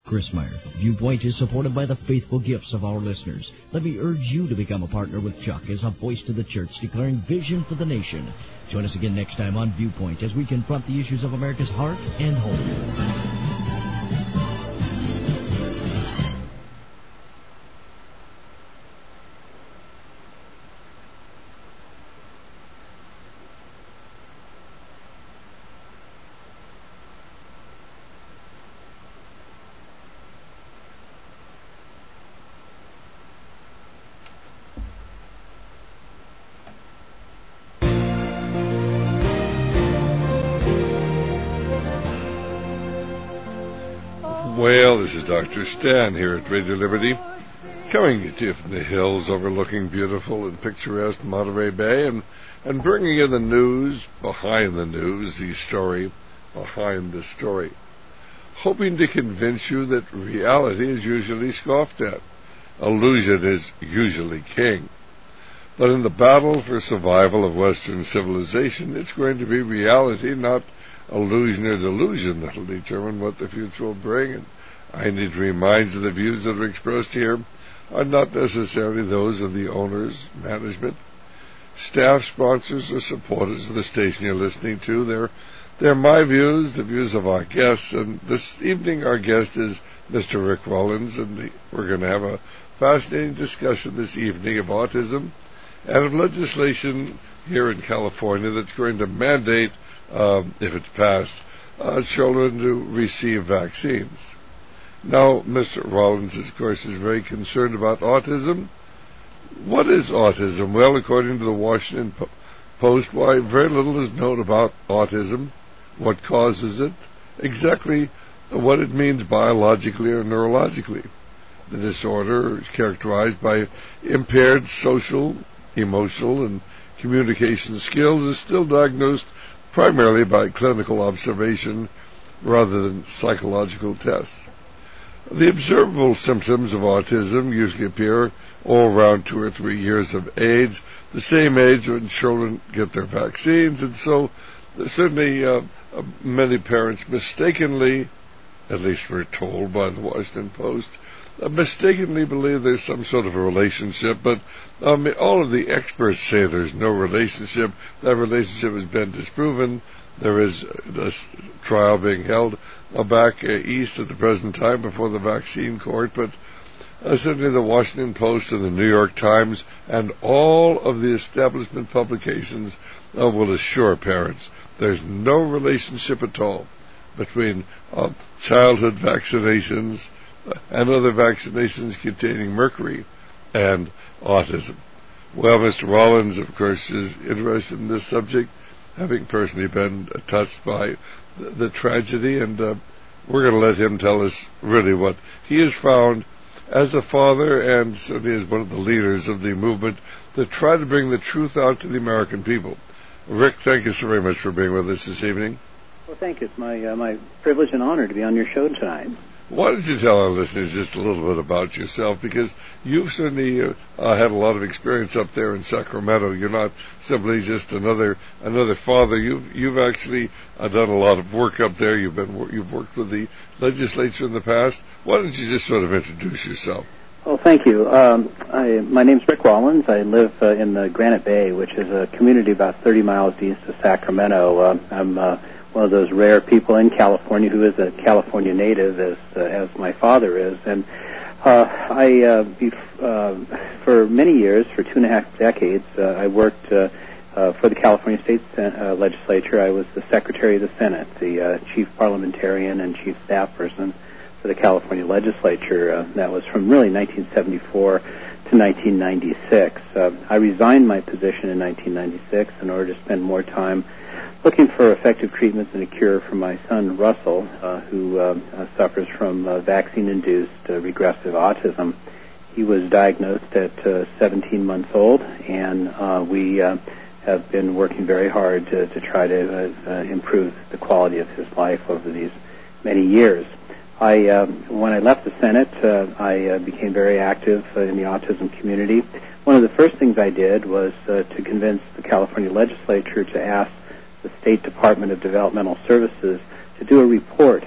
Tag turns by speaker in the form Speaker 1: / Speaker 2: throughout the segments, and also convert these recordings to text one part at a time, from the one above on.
Speaker 1: Chris Meyer. Viewpoint is supported by the faithful gifts of our listeners. Let me urge you to become a partner with Chuck as a voice to the church declaring vision for the nation. Join us again next time on Viewpoint as we confront the issues of America's heart and home.
Speaker 2: Well, this is Dr. Stan here at Radio Liberty, coming to you from the hills overlooking beautiful and picturesque Monterey Bay and bringing you the news behind the news, the story behind the story, hoping to convince you that reality is usually scoffed at. Illusion is usually king. But in the battle for survival of Western civilization, it's going to be reality, not illusion or delusion, that will determine what the future will bring. And I need to remind you the views that are expressed here are not necessarily those of the owners, management, staff, sponsors, or supporters of the station you're listening to. They're my views, the views of our guests, and this evening our guest is Mr. Rick Rollins, and we're going to have a fascinating discussion this evening of autism and of legislation here in California that's going to mandate, if it's passed, children to receive vaccines. Now, Mr. Rollins, of course, is very concerned about autism. What is autism? Well, according to the Washington Post, why, very little is known about autism, what causes it, exactly what it means biologically or neurologically. The disorder is characterized by impaired social, emotional, and communication skills, is still diagnosed primarily by clinical observation rather than psychological tests. The observable symptoms of autism usually appear all around 2 or 3 years of age, the same age when children get their vaccines, and so certainly many parents mistakenly, at least we're told by the Washington Post, mistakenly believe there's some sort of a relationship, but all of the experts say there's no relationship. That relationship has been disproven. There is a trial being held back east at the present time before the vaccine court, but certainly the Washington Post and the New York Times and all of the establishment publications will assure parents there's no relationship at all between childhood vaccinations and other vaccinations containing mercury and autism. Well, Mr. Rollins, of course, is interested in this subject, having personally been touched by the tragedy, and we're going to let him tell us really what he has found as a father and certainly as one of the leaders of the movement to try to bring the truth out to the American people. Rick, thank you so very much for being with us this evening.
Speaker 3: Well, thank you. It's my privilege and honor to be on your show tonight.
Speaker 2: Why don't you tell our listeners just a little bit about yourself, because you've certainly had a lot of experience up there in Sacramento. You're not simply just another father. You've actually done a lot of work up there. You've worked with the legislature in the past. Why don't you just sort of introduce yourself?
Speaker 3: Well, thank you. My name's Rick Rollins. I live in the Granite Bay, which is a community about 30 miles east of Sacramento. I'm one of those rare people in California who is a California native, as my father is. And for many years, for 2.5 decades, I worked for the California State Legislature. I was the Secretary of the Senate, the chief parliamentarian and chief staff person for the California Legislature. That was from really 1974 to 1996. I resigned my position in 1996 in order to spend more time looking for effective treatments and a cure for my son, Russell, who suffers from vaccine-induced regressive autism. He was diagnosed at 17 months old, and we have been working very hard to try to improve the quality of his life over these many years. When I left the Senate, I became very active in the autism community. One of the first things I did was to convince the California Legislature to ask the State Department of Developmental Services to do a report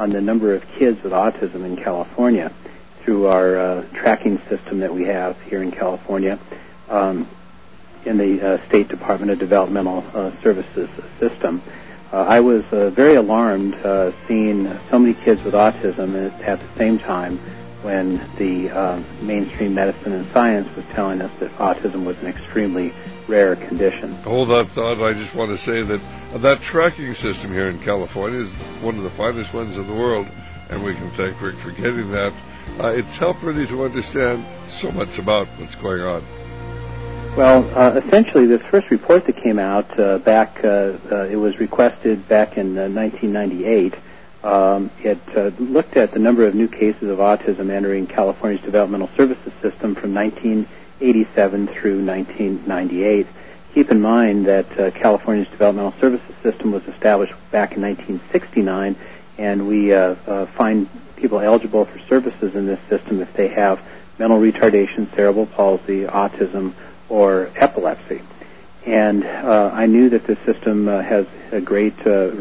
Speaker 3: on the number of kids with autism in California through our tracking system that we have here in California in the State Department of Developmental Services system. I was very alarmed seeing so many kids with autism at the same time when the mainstream medicine and science was telling us that autism was an extremely rare condition.
Speaker 2: Hold that thought. I just want to say that that tracking system here in California is one of the finest ones in the world, and we can thank Rick for getting that. It's helped really to understand so much about what's going on.
Speaker 3: Well, essentially, this first report that came out it was requested back in 1998. It looked at the number of new cases of autism entering California's developmental services system from 1987 through 1998. Keep in mind that California's developmental services system was established back in 1969, and we find people eligible for services in this system if they have mental retardation, cerebral palsy, autism, or epilepsy. And I knew that the system has a great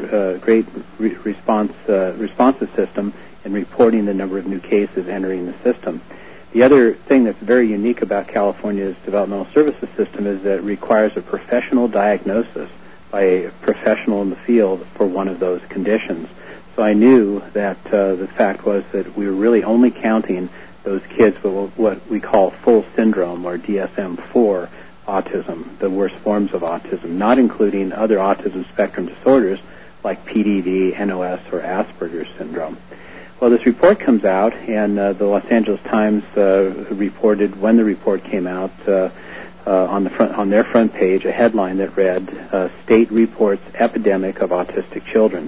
Speaker 3: responsive system in reporting the number of new cases entering the system. The other thing that's very unique about California's developmental services system is that it requires a professional diagnosis by a professional in the field for one of those conditions. So I knew that the fact was that we were really only counting those kids with what we call full syndrome, or DSM-4 autism, the worst forms of autism, not including other autism spectrum disorders like PDD, NOS, or Asperger's syndrome. Well, this report comes out, and the Los Angeles Times reported when the report came out on their front page a headline that read, "State Reports Epidemic of Autistic Children."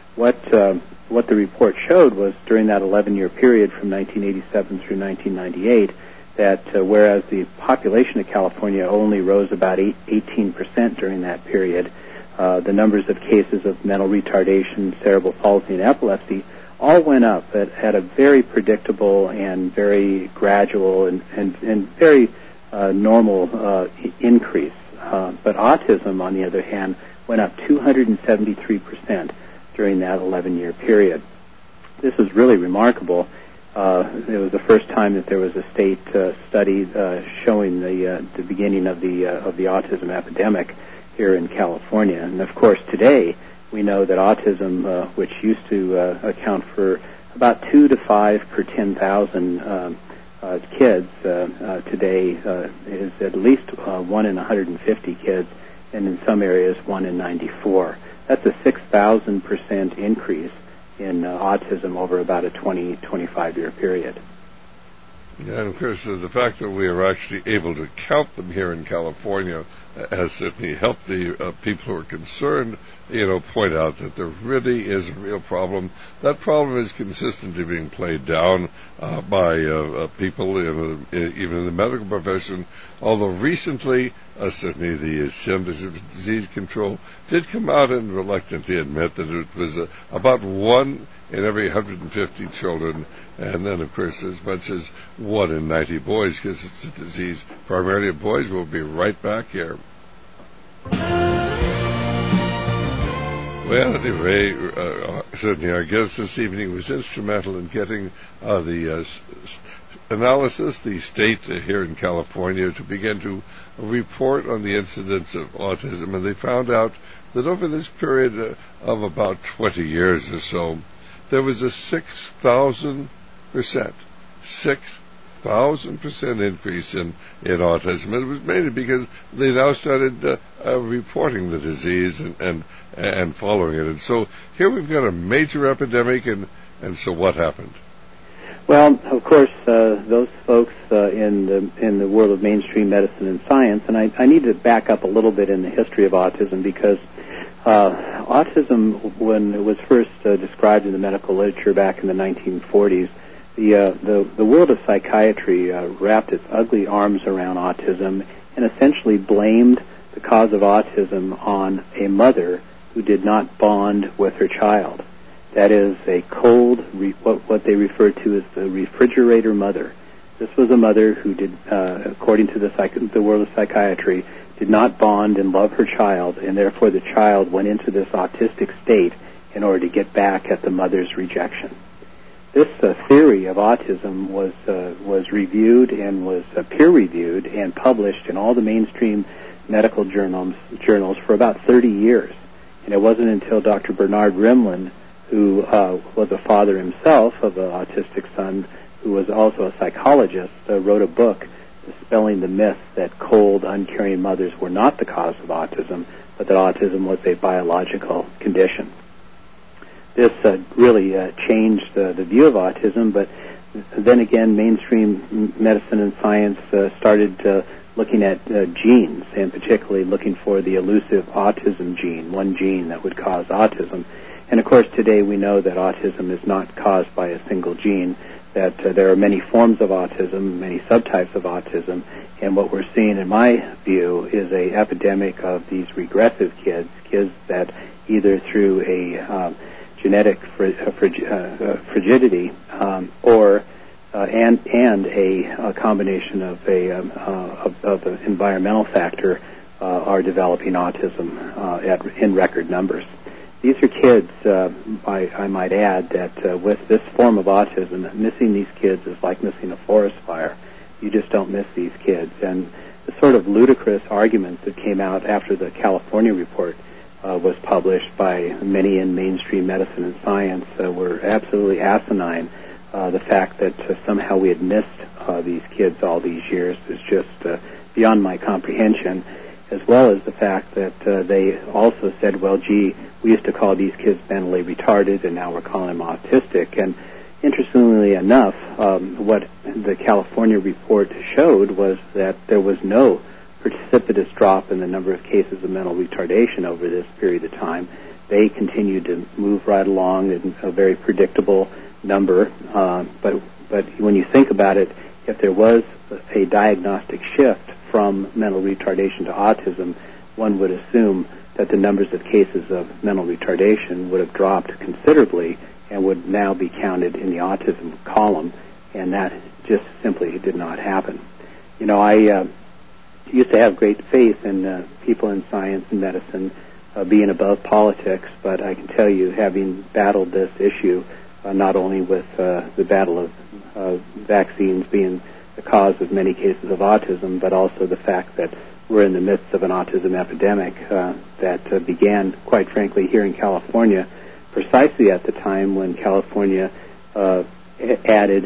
Speaker 3: What the report showed was during that 11-year period from 1987 through 1998, that whereas the population of California only rose about 18% during that period, the numbers of cases of mental retardation, cerebral palsy, and epilepsy all went up at a very predictable and very gradual and very normal increase. But autism, on the other hand, went up 273% during that 11-year period. This is really remarkable. It was the first time that there was a state study showing the beginning of the autism epidemic here in California. And of course, today we know that autism, which used to account for about 2 to 5 per 10,000 kids, today is at least 1 in 150 kids, and in some areas 1 in 94. That's a 6,000% increase in autism over about a 25-year period.
Speaker 2: Yeah, and of course, the fact that we are actually able to count them here in California has certainly helped the people who are concerned, point out that there really is a real problem. That problem is consistently being played down by people, even in the medical profession, although recently, certainly the Centers of Disease Control did come out and reluctantly admit that it was about 1 in every 150 children, and then, of course, as much as 1 in 90 boys, because it's a disease primarily of boys. We'll be right back here. Well, anyway, certainly our guest this evening was instrumental in getting the analysis, the state here in California, to begin to report on the incidence of autism, and they found out that over this period of about 20 years or so, there was a 6,000% increase in autism. It was mainly because they now started reporting the disease and following it. And so here we've got a major epidemic, and so what happened?
Speaker 3: Well, of course, those folks in the world of mainstream medicine and science, and I need to back up a little bit in the history of autism, because autism, when it was first described in the medical literature back in the 1940s, the world of psychiatry wrapped its ugly arms around autism and essentially blamed the cause of autism on a mother who did not bond with her child. That is a cold, what they referred to as the refrigerator mother. This was a mother who did, according to the world of psychiatry, did not bond and love her child, and therefore the child went into this autistic state in order to get back at the mother's rejection. This theory of autism was reviewed and was peer-reviewed and published in all the mainstream medical journals for about 30 years. And it wasn't until Dr. Bernard Rimland, who was a father himself of an autistic son, who was also a psychologist, wrote a book dispelling the myth that cold, uncaring mothers were not the cause of autism, but that autism was a biological condition. This really changed the view of autism, but then again, mainstream medicine and science started looking at genes, and particularly looking for the elusive autism gene, one gene that would cause autism. And of course, today we know that autism is not caused by a single gene, that there are many forms of autism, many subtypes of autism, and what we're seeing, in my view, is an epidemic of these regressive kids that either through a genetic frigidity or and a combination of an environmental factor are developing autism in record numbers. These are kids, I might add, that with this form of autism, missing these kids is like missing a forest fire. You just don't miss these kids. And the sort of ludicrous arguments that came out after the California report was published by many in mainstream medicine and science were absolutely asinine. The fact that somehow we had missed these kids all these years is just beyond my comprehension, as well as the fact that they also said, well, gee, we used to call these kids mentally retarded, and now we're calling them autistic. And interestingly enough, what the California report showed was that there was no precipitous drop in the number of cases of mental retardation over this period of time. They continued to move right along in a very predictable number. But when you think about it, if there was a diagnostic shift from mental retardation to autism, one would assume that the numbers of cases of mental retardation would have dropped considerably and would now be counted in the autism column, and that just simply did not happen. You know, I used to have great faith in people in science and medicine being above politics, but I can tell you, having battled this issue, not only with the battle of vaccines being the cause of many cases of autism, but also the fact that we're in the midst of an autism epidemic that began, quite frankly, here in California, precisely at the time when California added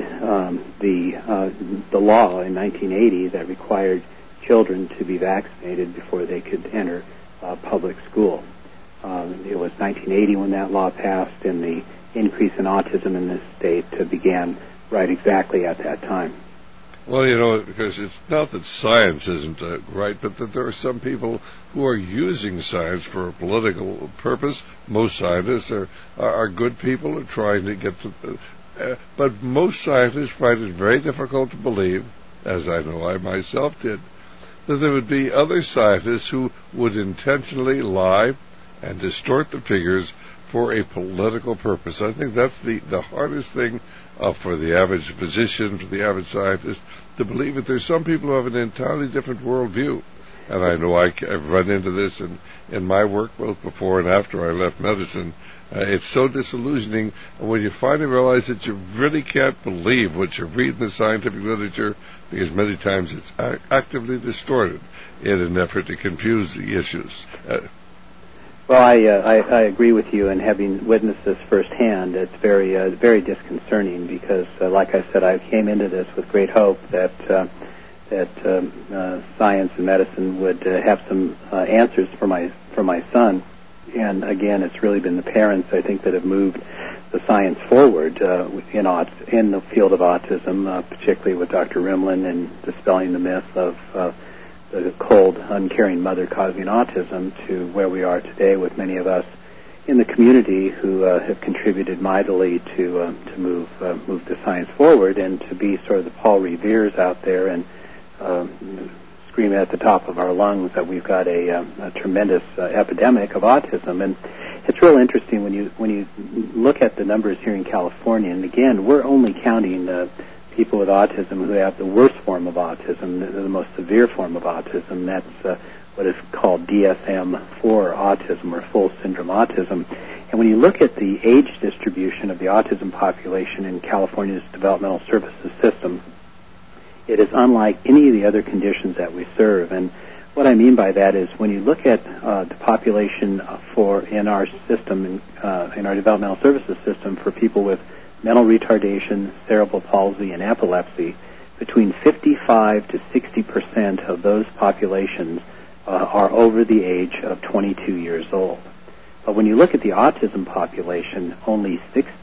Speaker 3: the law in 1980 that required children to be vaccinated before they could enter public school. It was 1980 when that law passed, and the increase in autism in this state began right exactly at that time.
Speaker 2: Well, you know, because it's not that science isn't right, but that there are some people who are using science for a political purpose. Most scientists are good people, are trying to get to... but most scientists find it very difficult to believe, as I know I myself did, that there would be other scientists who would intentionally lie and distort the figures for a political purpose. I think that's the hardest thing for the average physician, for the average scientist, to believe that there's some people who have an entirely different worldview. And I know I've run into this in my work, both before and after I left medicine. It's so disillusioning when you finally realize that you really can't believe what you read in the scientific literature, because many times it's actively distorted in an effort to confuse the issues.
Speaker 3: Well, I agree with you, and having witnessed this firsthand, it's very disconcerting because, like I said, I came into this with great hope that science and medicine would have some answers for my son. And again, it's really been the parents, I think, that have moved the science forward in the field of autism, particularly with Dr. Rimland and dispelling the myth of the cold, uncaring mother causing autism, to where we are today with many of us in the community who have contributed mightily to move the science forward, and to be sort of the Paul Reveres out there and scream at the top of our lungs that we've got a tremendous epidemic of autism. And it's real interesting when you look at the numbers here in California. And again, we're only counting people with autism who have the worst form of autism, the most severe form of autism. That's what is called DSM-4 autism, or full syndrome autism. And when you look at the age distribution of the autism population in California's developmental services system, it is unlike any of the other conditions that we serve. And what I mean by that is when you look at the population in our system, in our developmental services system for people with mental retardation, cerebral palsy, and epilepsy, between 55 to 60% of those populations are over the age of 22 years old. But when you look at the autism population, only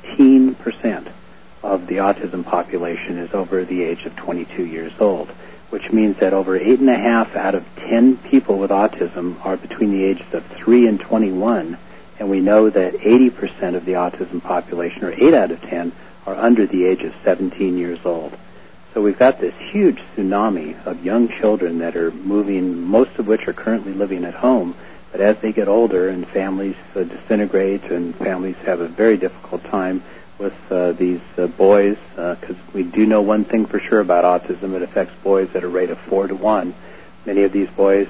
Speaker 3: 16% of the autism population is over the age of 22 years old, which means that over 8.5 out of 10 people with autism are between the ages of 3 and 21, and we know that 80% of the autism population, or 8 out of 10, are under the age of 17 years old. So we've got this huge tsunami of young children that are moving, most of which are currently living at home, but as they get older and families disintegrate and families have a very difficult time with these boys, because we do know one thing for sure about autism: it affects boys at a rate of 4 to 1. Many of these boys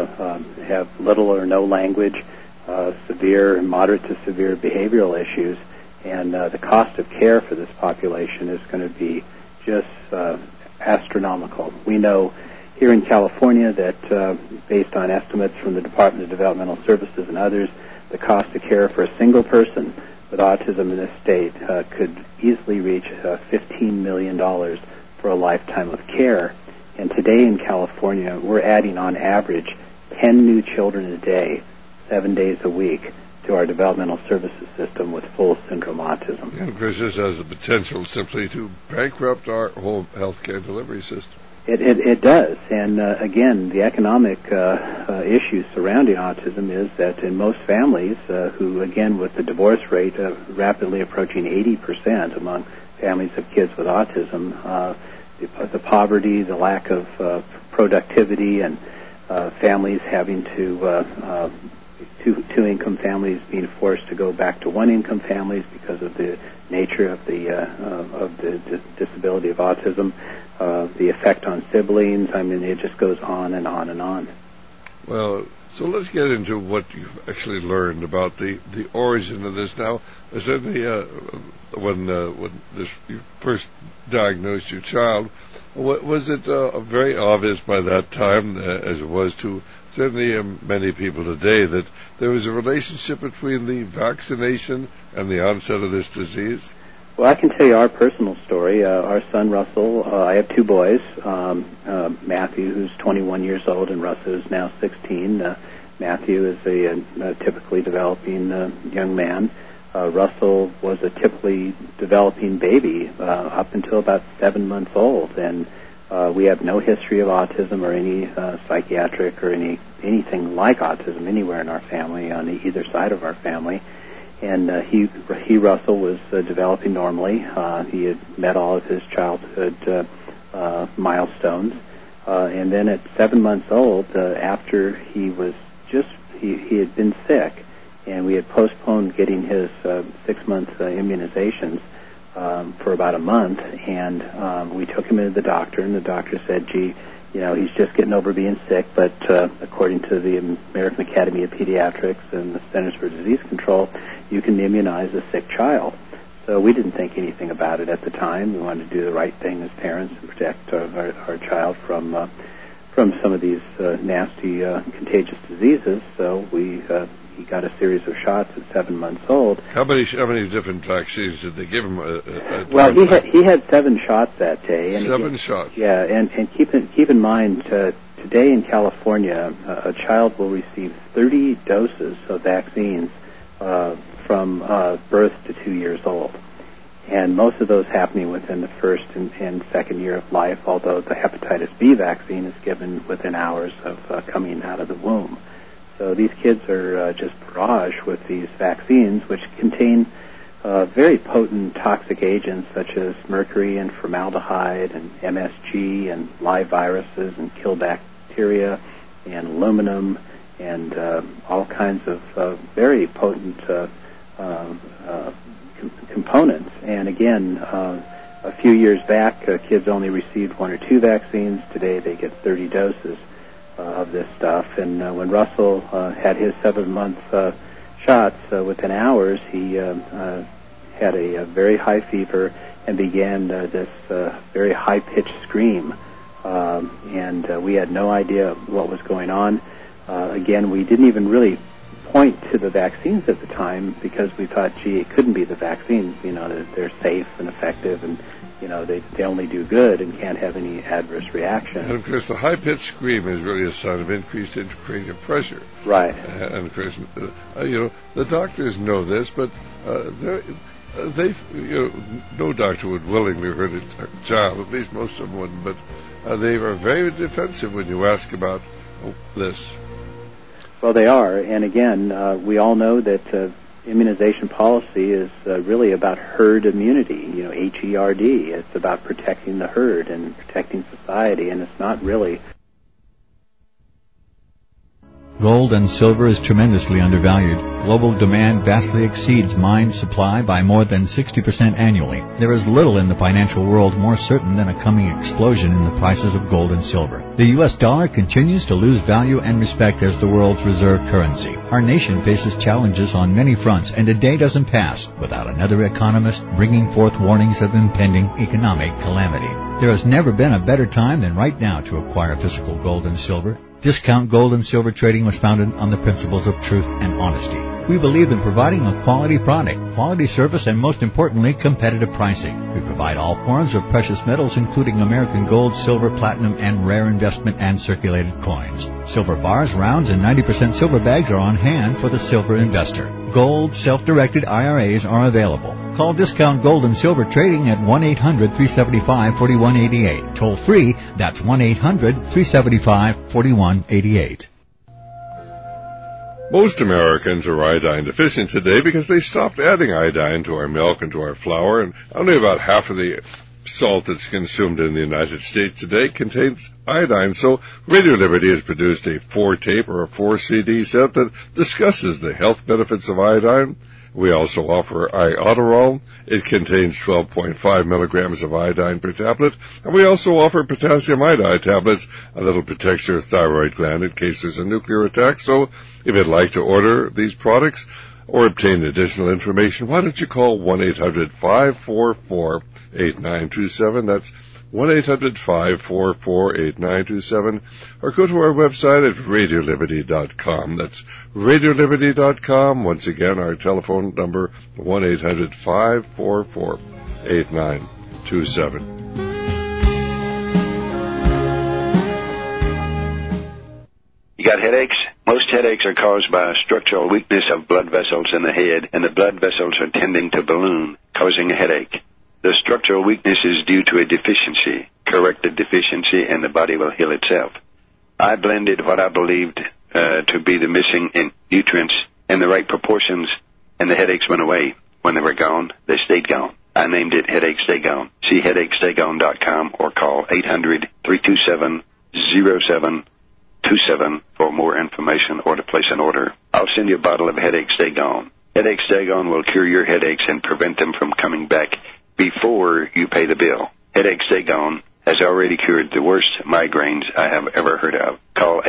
Speaker 3: have little or no language, severe and moderate to severe behavioral issues, and the cost of care for this population is going to be just astronomical. We know here in California that based on estimates from the Department of Developmental Services and others, the cost of care for a single person with autism in this state could easily reach $15 million for a lifetime of care. And today in California, we're adding on average 10 new children a day, 7 days a week, to our developmental services system with full syndrome autism.
Speaker 2: And of course, this has the potential simply to bankrupt our whole healthcare delivery system.
Speaker 3: It does. And again, the economic issue surrounding autism is that in most families who, again, with the divorce rate rapidly approaching 80% among families of kids with autism, the poverty, the lack of productivity, and families having to two-income families being forced to go back to one-income families because of the nature of the disability of autism, the effect on siblings. I mean, it just goes on and on and on.
Speaker 2: Well, so let's get into what you've actually learned about the origin of this. Now, certainly when you first diagnosed your child, was it very obvious by that time, as it was to certainly many people today, that there was a relationship between the vaccination and the onset of this disease?
Speaker 3: Well, I can tell you our personal story. Our son, Russell, I have two boys, Matthew, who's 21 years old, and Russell, who's now 16. Matthew is a typically developing young man. Russell was a typically developing baby up until about 7 months old, and we have no history of autism or any psychiatric or anything like autism anywhere in our family, on either side of our family. And Russell, was developing normally. He had met all of his childhood milestones. And then at 7 months old, after he had been sick, and we had postponed getting his 6-month immunizations for about a month, and we took him into the doctor, and the doctor said, gee, he's just getting over being sick, but according to the American Academy of Pediatrics and the Centers for Disease Control, you can immunize a sick child. So we didn't think anything about it at the time. We wanted to do the right thing as parents and protect our child from some of these nasty contagious diseases. So he got a series of shots at 7 months old.
Speaker 2: How many different vaccines did they give him?
Speaker 3: Well, he had 7 shots that day. And
Speaker 2: 7 shots.
Speaker 3: Yeah, and keep in mind, today in California, a child will receive 30 doses of vaccines from birth to 2 years old. And most of those happening within the first and second year of life, although the hepatitis B vaccine is given within hours of coming out of the womb. So these kids are just barraged with these vaccines, which contain very potent toxic agents such as mercury and formaldehyde and MSG and live viruses and kill bacteria and aluminum and all kinds of very potent components. And again, a few years back, kids only received 1 or 2 vaccines. Today they get 30 doses of this stuff. And when Russell had his 7-month shots, within hours, he had a very high fever and began this very high-pitched scream. And we had no idea what was going on. Again, we didn't even really point to the vaccines at the time because we thought, gee, it couldn't be the vaccines. You know, they're safe and effective, and you know, they only do good and can't have any adverse reaction.
Speaker 2: And of course, the high-pitched scream is really a sign of increased intracranial pressure.
Speaker 3: Right.
Speaker 2: And of course, you know, the doctors know this, but no doctor would willingly hurt a child. At least most of them wouldn't. But they are very defensive when you ask about this.
Speaker 3: Well, they are, and again, we all know that immunization policy is really about herd immunity, you know, HERD. It's about protecting the herd and protecting society, and it's not really.
Speaker 4: Gold and silver is tremendously undervalued. Global demand vastly exceeds mine supply by more than 60% annually. There is little in the financial world more certain than a coming explosion in the prices of gold and silver. The U.S. dollar continues to lose value and respect as the world's reserve currency. Our nation faces challenges on many fronts, and a day doesn't pass without another economist bringing forth warnings of impending economic calamity. There has never been a better time than right now to acquire physical gold and silver. Discount Gold and Silver Trading was founded on the principles of truth and honesty. We believe in providing a quality product, quality service, and most importantly, competitive pricing. We provide all forms of precious metals, including American gold, silver, platinum, and rare investment and circulated coins. Silver bars, rounds, and 90% silver bags are on hand for the silver investor. Gold self-directed IRAs are available. Call Discount Gold and Silver Trading at 1-800-375-4188. Toll free, that's 1-800-375-4188.
Speaker 2: Most Americans are iodine deficient today because they stopped adding iodine to our milk and to our flour, and only about half of the salt that's consumed in the United States today contains iodine. So Radio Liberty has produced a 4-tape or a 4-CD set that discusses the health benefits of iodine. We also offer Iodoral. It contains 12.5 milligrams of iodine per tablet. And we also offer potassium iodide tablets, a little protects your thyroid gland in case there's a nuclear attack. So if you'd like to order these products or obtain additional information, why don't you call 1-800-544-8927. That's 1-800-544-8927, or go to our website at RadioLiberty.com. That's RadioLiberty.com. Once again, our telephone number, 1-800-544-8927.
Speaker 5: You got headaches? Most headaches are caused by a structural weakness of blood vessels in the head, and the blood vessels are tending to balloon, causing a headache. The structural weakness is due to a deficiency. Correct the deficiency and the body will heal itself. I blended what I believed to be the missing nutrients in the right proportions, and the headaches went away. When they were gone, they stayed gone. I named it Headache Stay Gone. See HeadacheStayGone.com or call 800-327-0727 for more information or to place an order. I'll send you a bottle of Headache Stay Gone. Headache Stay Gone will cure your headaches and prevent them from coming back before you pay the bill. Headache Stay Gone has already cured the worst migraines I have ever heard of. Call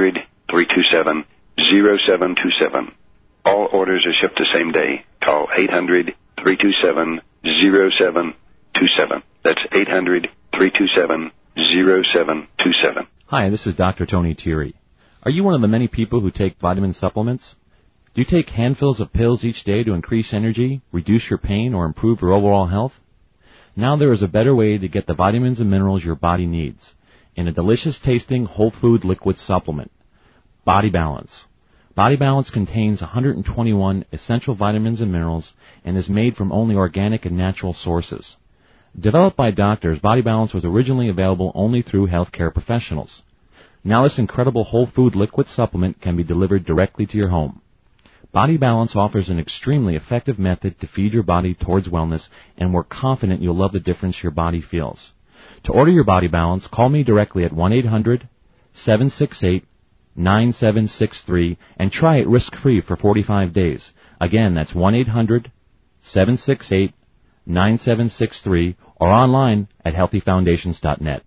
Speaker 5: 800-327-0727. All orders are shipped the same day. Call 800-327-0727. That's 800-327-0727.
Speaker 6: Hi, this is Dr. Tony Thierry. Are you one of the many people who take vitamin supplements? Do you take handfuls of pills each day to increase energy, reduce your pain, or improve your overall health? Now there is a better way to get the vitamins and minerals your body needs in a delicious-tasting whole food liquid supplement, Body Balance. Body Balance contains 121 essential vitamins and minerals and is made from only organic and natural sources. Developed by doctors, Body Balance was originally available only through healthcare professionals. Now this incredible whole food liquid supplement can be delivered directly to your home. Body Balance offers an extremely effective method to feed your body towards wellness, and we're confident you'll love the difference your body feels. To order your Body Balance, call me directly at 1-800-768-9763 and try it risk-free for 45 days. Again, that's 1-800-768-9763 or online at healthyfoundations.net.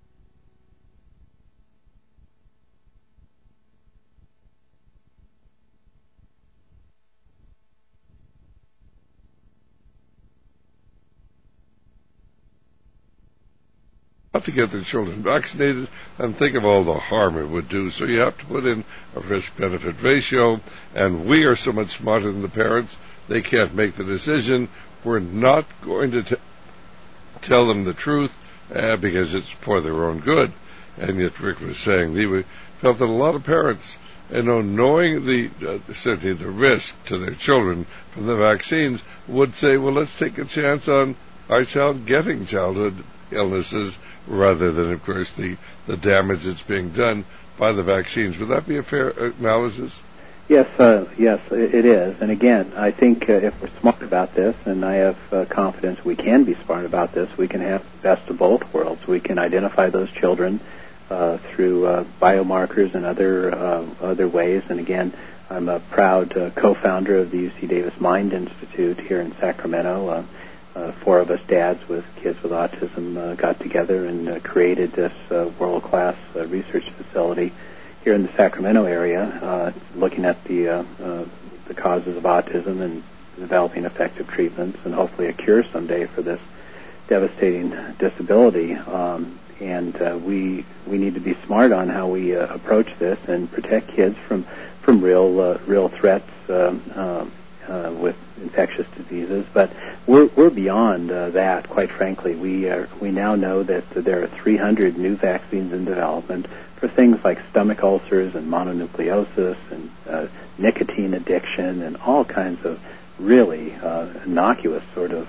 Speaker 2: to get their children vaccinated and think of all the harm it would do. So you have to put in a risk-benefit ratio, and we are so much smarter than the parents, they can't make the decision. We're not going to tell them the truth because it's for their own good. And yet Rick was saying we felt that a lot of parents, knowing certainly the risk to their children from the vaccines, would say, well, let's take a chance on our child getting childhood illnesses rather than, of course, the damage that's being done by the vaccines. Would that be a fair analysis?
Speaker 3: Yes, it is. And again, I think if we're smart about this, and I have confidence we can be smart about this, we can have the best of both worlds. We can identify those children through biomarkers and other ways. And again, I'm a proud co-founder of the UC Davis Mind Institute here in Sacramento. 4 of us dads with kids with autism got together and created this world-class research facility here in the Sacramento area, looking at the causes of autism and developing effective treatments and hopefully a cure someday for this devastating disability. And we need to be smart on how we approach this and protect kids from real threats with infectious diseases. But we're beyond that, quite frankly. We now know that there are 300 new vaccines in development for things like stomach ulcers and mononucleosis and nicotine addiction and all kinds of really innocuous sort of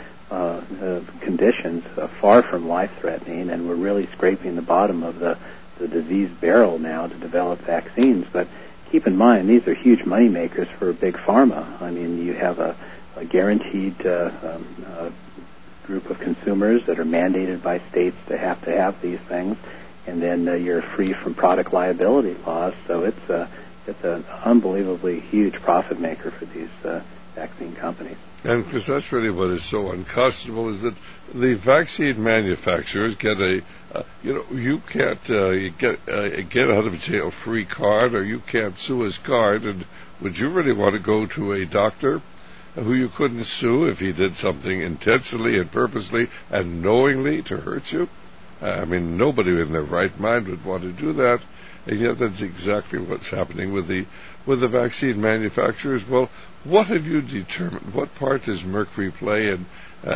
Speaker 3: conditions, far from life-threatening, and we're really scraping the bottom of the disease barrel now to develop vaccines. But keep in mind, these are huge money makers for big pharma. I mean, you have a guaranteed group of consumers that are mandated by states to have these things, and then you're free from product liability laws. So it's an unbelievably huge profit maker for these vaccine companies.
Speaker 2: And because that's really what is so unconscionable, is that the vaccine manufacturers get you can't get out of jail free card, or you can't sue his card. And would you really want to go to a doctor who you couldn't sue if he did something intentionally and purposely and knowingly to hurt you? I mean, nobody in their right mind would want to do that. And yet that's exactly what's happening with the vaccine manufacturers. Well, what have you determined? What part does mercury play in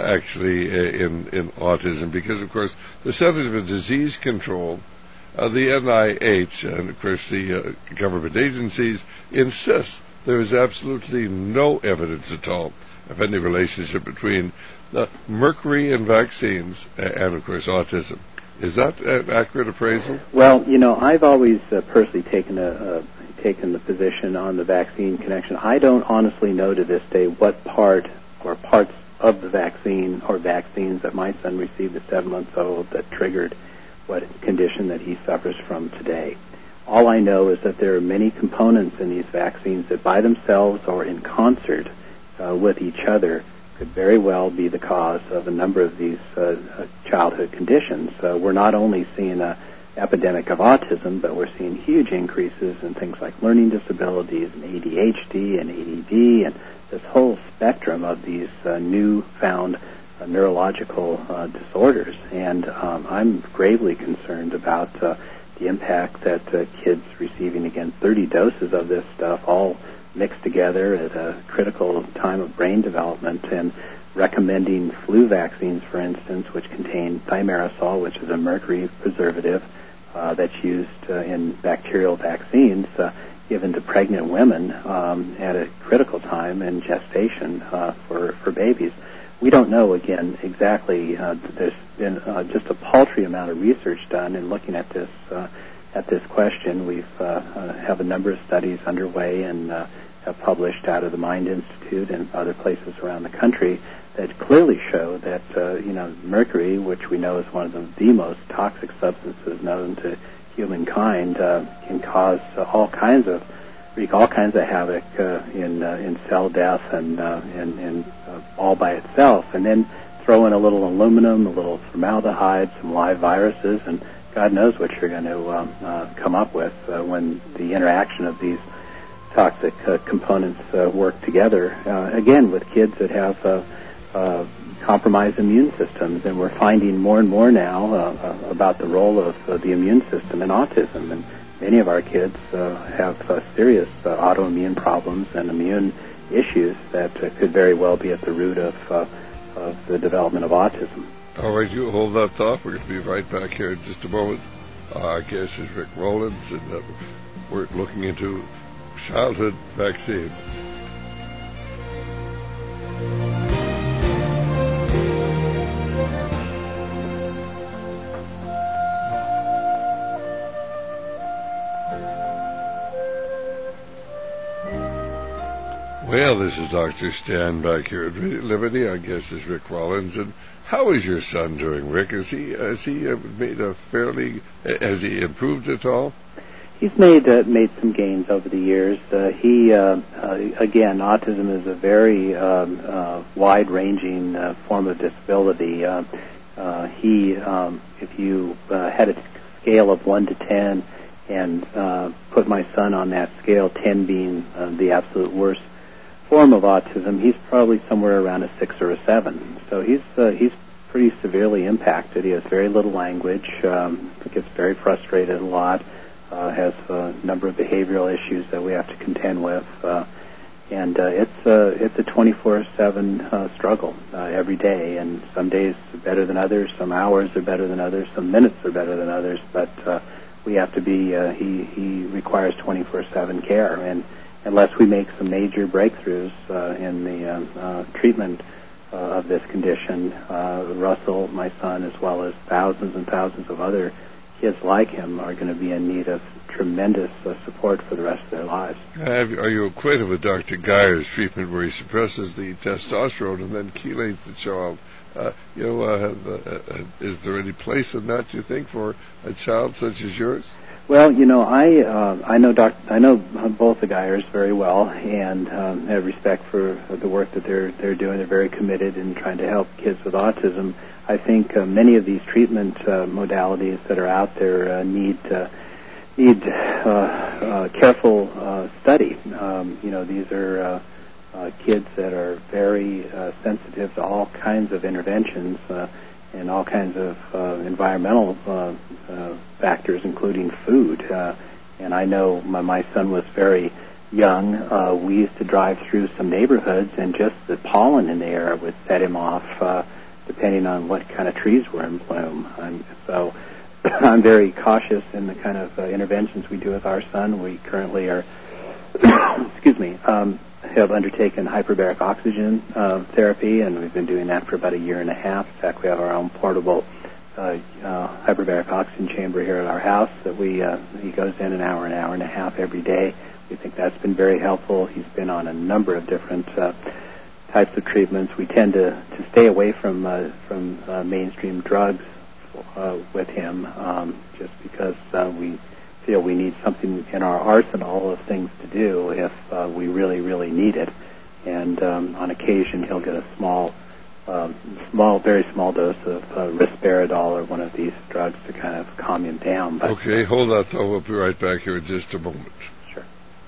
Speaker 2: autism? Because, of course, the Centers for Disease Control, the NIH, and, of course, the government agencies insist there is absolutely no evidence at all of any relationship between mercury and vaccines and, of course, autism. Is that an accurate appraisal?
Speaker 3: Well, I've always personally taken the position on the vaccine connection. I don't honestly know to this day what part or parts of the vaccine or vaccines that my son received at 7 months old that triggered what condition that he suffers from today. All I know is that there are many components in these vaccines that by themselves or in concert with each other could very well be the cause of a number of these childhood conditions. We're not only seeing an epidemic of autism, but we're seeing huge increases in things like learning disabilities and ADHD and ADD and this whole spectrum of these newfound neurological disorders. And I'm gravely concerned about the impact that kids receiving, again, 30 doses of this stuff all mixed together at a critical time of brain development, and recommending flu vaccines, for instance, which contain thimerosal, which is a mercury preservative that's used in bacterial vaccines, given to pregnant women at a critical time in gestation for babies. We don't know, again, exactly. There's been just a paltry amount of research done in looking at this question. We've have a number of studies underway and have published out of the Mind Institute and other places around the country that clearly show that mercury, which we know is one of the most toxic substances known to humankind, can cause wreak all kinds of havoc in cell death and all by itself. And then throw in a little aluminum, a little formaldehyde, some live viruses, and God knows what you're going to come up with when the interaction of these toxic components work together. Again, with kids that have compromised immune systems, and we're finding more and more now about the role of the immune system in autism. And many of our kids have serious autoimmune problems and immune issues that could very well be at the root of the development of autism.
Speaker 2: All right, you hold that thought. We're going to be right back here in just a moment. Our guest is Rick Rollins, and we're looking into childhood vaccines. Well, this is Dr. Stan back here at Radio Liberty. Our guest is Rick Rollins. And how is your son doing, Rick? Has he improved at all?
Speaker 3: He's made some gains over the years. Again, autism is a very wide-ranging form of disability. If you had a scale of 1 to 10 and put my son on that scale, 10 being the absolute worst form of autism, he's probably somewhere around a 6 or a 7. So he's pretty severely impacted. He has very little language, gets very frustrated a lot, has a number of behavioral issues that we have to contend with, and it's a 24/7 struggle every day. And some days are better than others, some hours are better than others, some minutes are better than others. But we have to be. He requires 24/7 care, and unless we make some major breakthroughs in the treatment of this condition, Russell, my son, as well as thousands and thousands of other kids like him, are going to be in need of tremendous support for the rest of their lives.
Speaker 2: Are you acquainted with Dr. Geyer's treatment where he suppresses the testosterone and then chelates the child? Is there any place in that, do you think, for a child such as yours?
Speaker 3: Well, I know both the Geyers very well, and have respect for the work that they're doing. They're very committed in trying to help kids with autism. I think many of these treatment modalities that are out there need careful study. These are kids that are very sensitive to all kinds of interventions and all kinds of environmental factors, including food. And I know my son was very young. We used to drive through some neighborhoods, and just the pollen in the air would set him off, depending on what kind of trees were in bloom. So I'm very cautious in the kind of interventions we do with our son. We currently are, have undertaken hyperbaric oxygen therapy, and we've been doing that for about a year and a half. In fact, we have our own portable hyperbaric oxygen chamber here at our house that he goes in an hour and a half every day. We think that's been very helpful. He's been on a number of different types of treatments. We tend to stay away from mainstream drugs with him, just because we feel we need something in our arsenal of things to do if we really, really need it. And on occasion, he'll get a very small dose of risperidol or one of these drugs to kind of calm him down. But,
Speaker 2: okay, hold that thought. We'll be right back here in just a moment.
Speaker 3: Sure.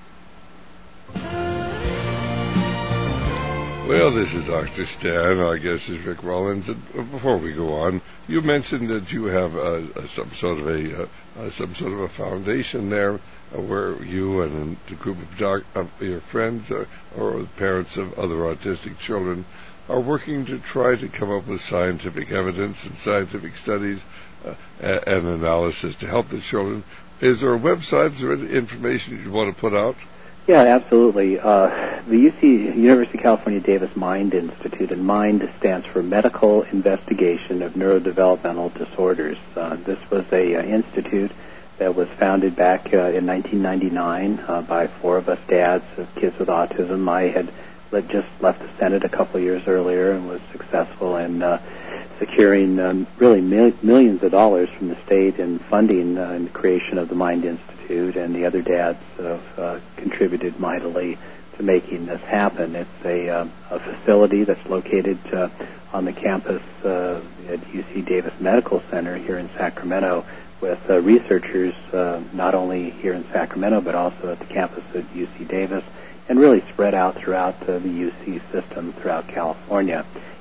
Speaker 2: Well, this is Dr. Stan. Our guest is Rick Rollins. And before we go on, you mentioned that you have some sort of a foundation there where you and a group of your friends or parents of other autistic children are working to try to come up with scientific evidence and scientific studies and analysis to help the children. Is there a website? Is there any information you want to put out?
Speaker 3: Yeah, absolutely. The University of California Davis Mind Institute, and MIND stands for Medical Investigation of Neurodevelopmental Disorders. This was a institute that was founded back in 1999 by 4 of us dads of kids with autism. I had just left the Senate a couple of years earlier and was successful in securing really millions of dollars from the state in funding in the creation of the Mind Institute, and the other dads have contributed mightily to making this happen. It's a facility that's located on the campus at UC Davis Medical Center here in Sacramento, with researchers not only here in Sacramento but also at the campus at UC Davis, and really spread out throughout the UC system throughout California.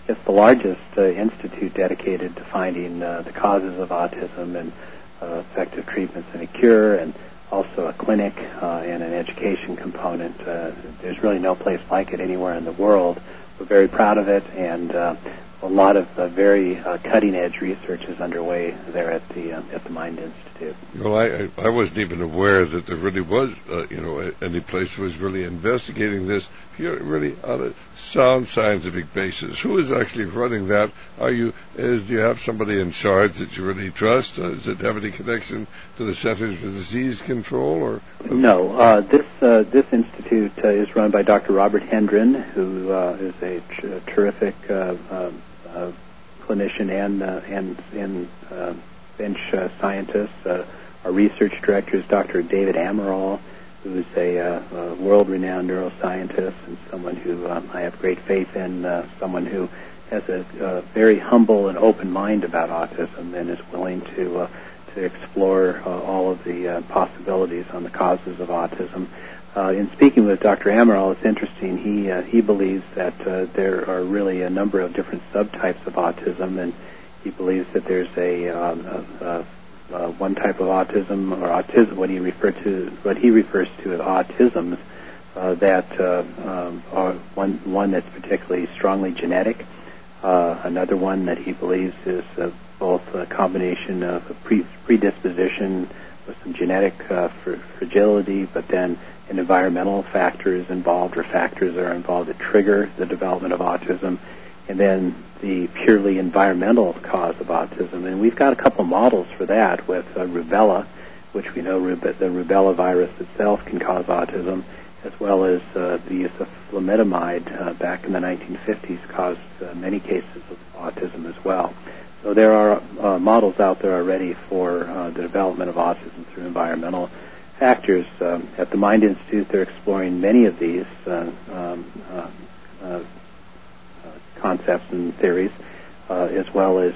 Speaker 3: it's the largest institute dedicated to finding the causes of autism and effective treatments and a cure, and also a clinic and an education component. There's really no place like it anywhere in the world. We're very proud of it, and a lot of very cutting-edge research is underway there at the Mind Institute.
Speaker 2: Well, I wasn't even aware that there really was, any place was really investigating this really on a sound scientific basis. Who is actually running that? Do you have somebody in charge that you really trust? Does it have any connection to the Centers for Disease Control? Or
Speaker 3: no? This institute is run by Dr. Robert Hendren, who is a terrific clinician and bench scientist. Our research director is Dr. David Amaral, who is a world-renowned neuroscientist and someone who I have great faith in, someone who has a very humble and open mind about autism and is willing to explore all of the possibilities on the causes of autism. In speaking with Dr. Amaral, it's interesting. He believes that there are really a number of different subtypes of autism, and he believes that there's one type of autism, or autism, what he refers to as autisms, that are one that's particularly strongly genetic. Another one that he believes is both a combination of a predisposition with some genetic fragility, but then an environmental factor is involved, or factors that are involved that trigger the development of autism, and then the purely environmental cause of autism. And we've got a couple models for that with rubella, which we know the rubella virus itself can cause autism, as well as the use of thalidomide back in the 1950s caused many cases of autism as well. So there are models out there already for the development of autism through environmental factors. At the Mind Institute, they're exploring many of these concepts and theories, as well as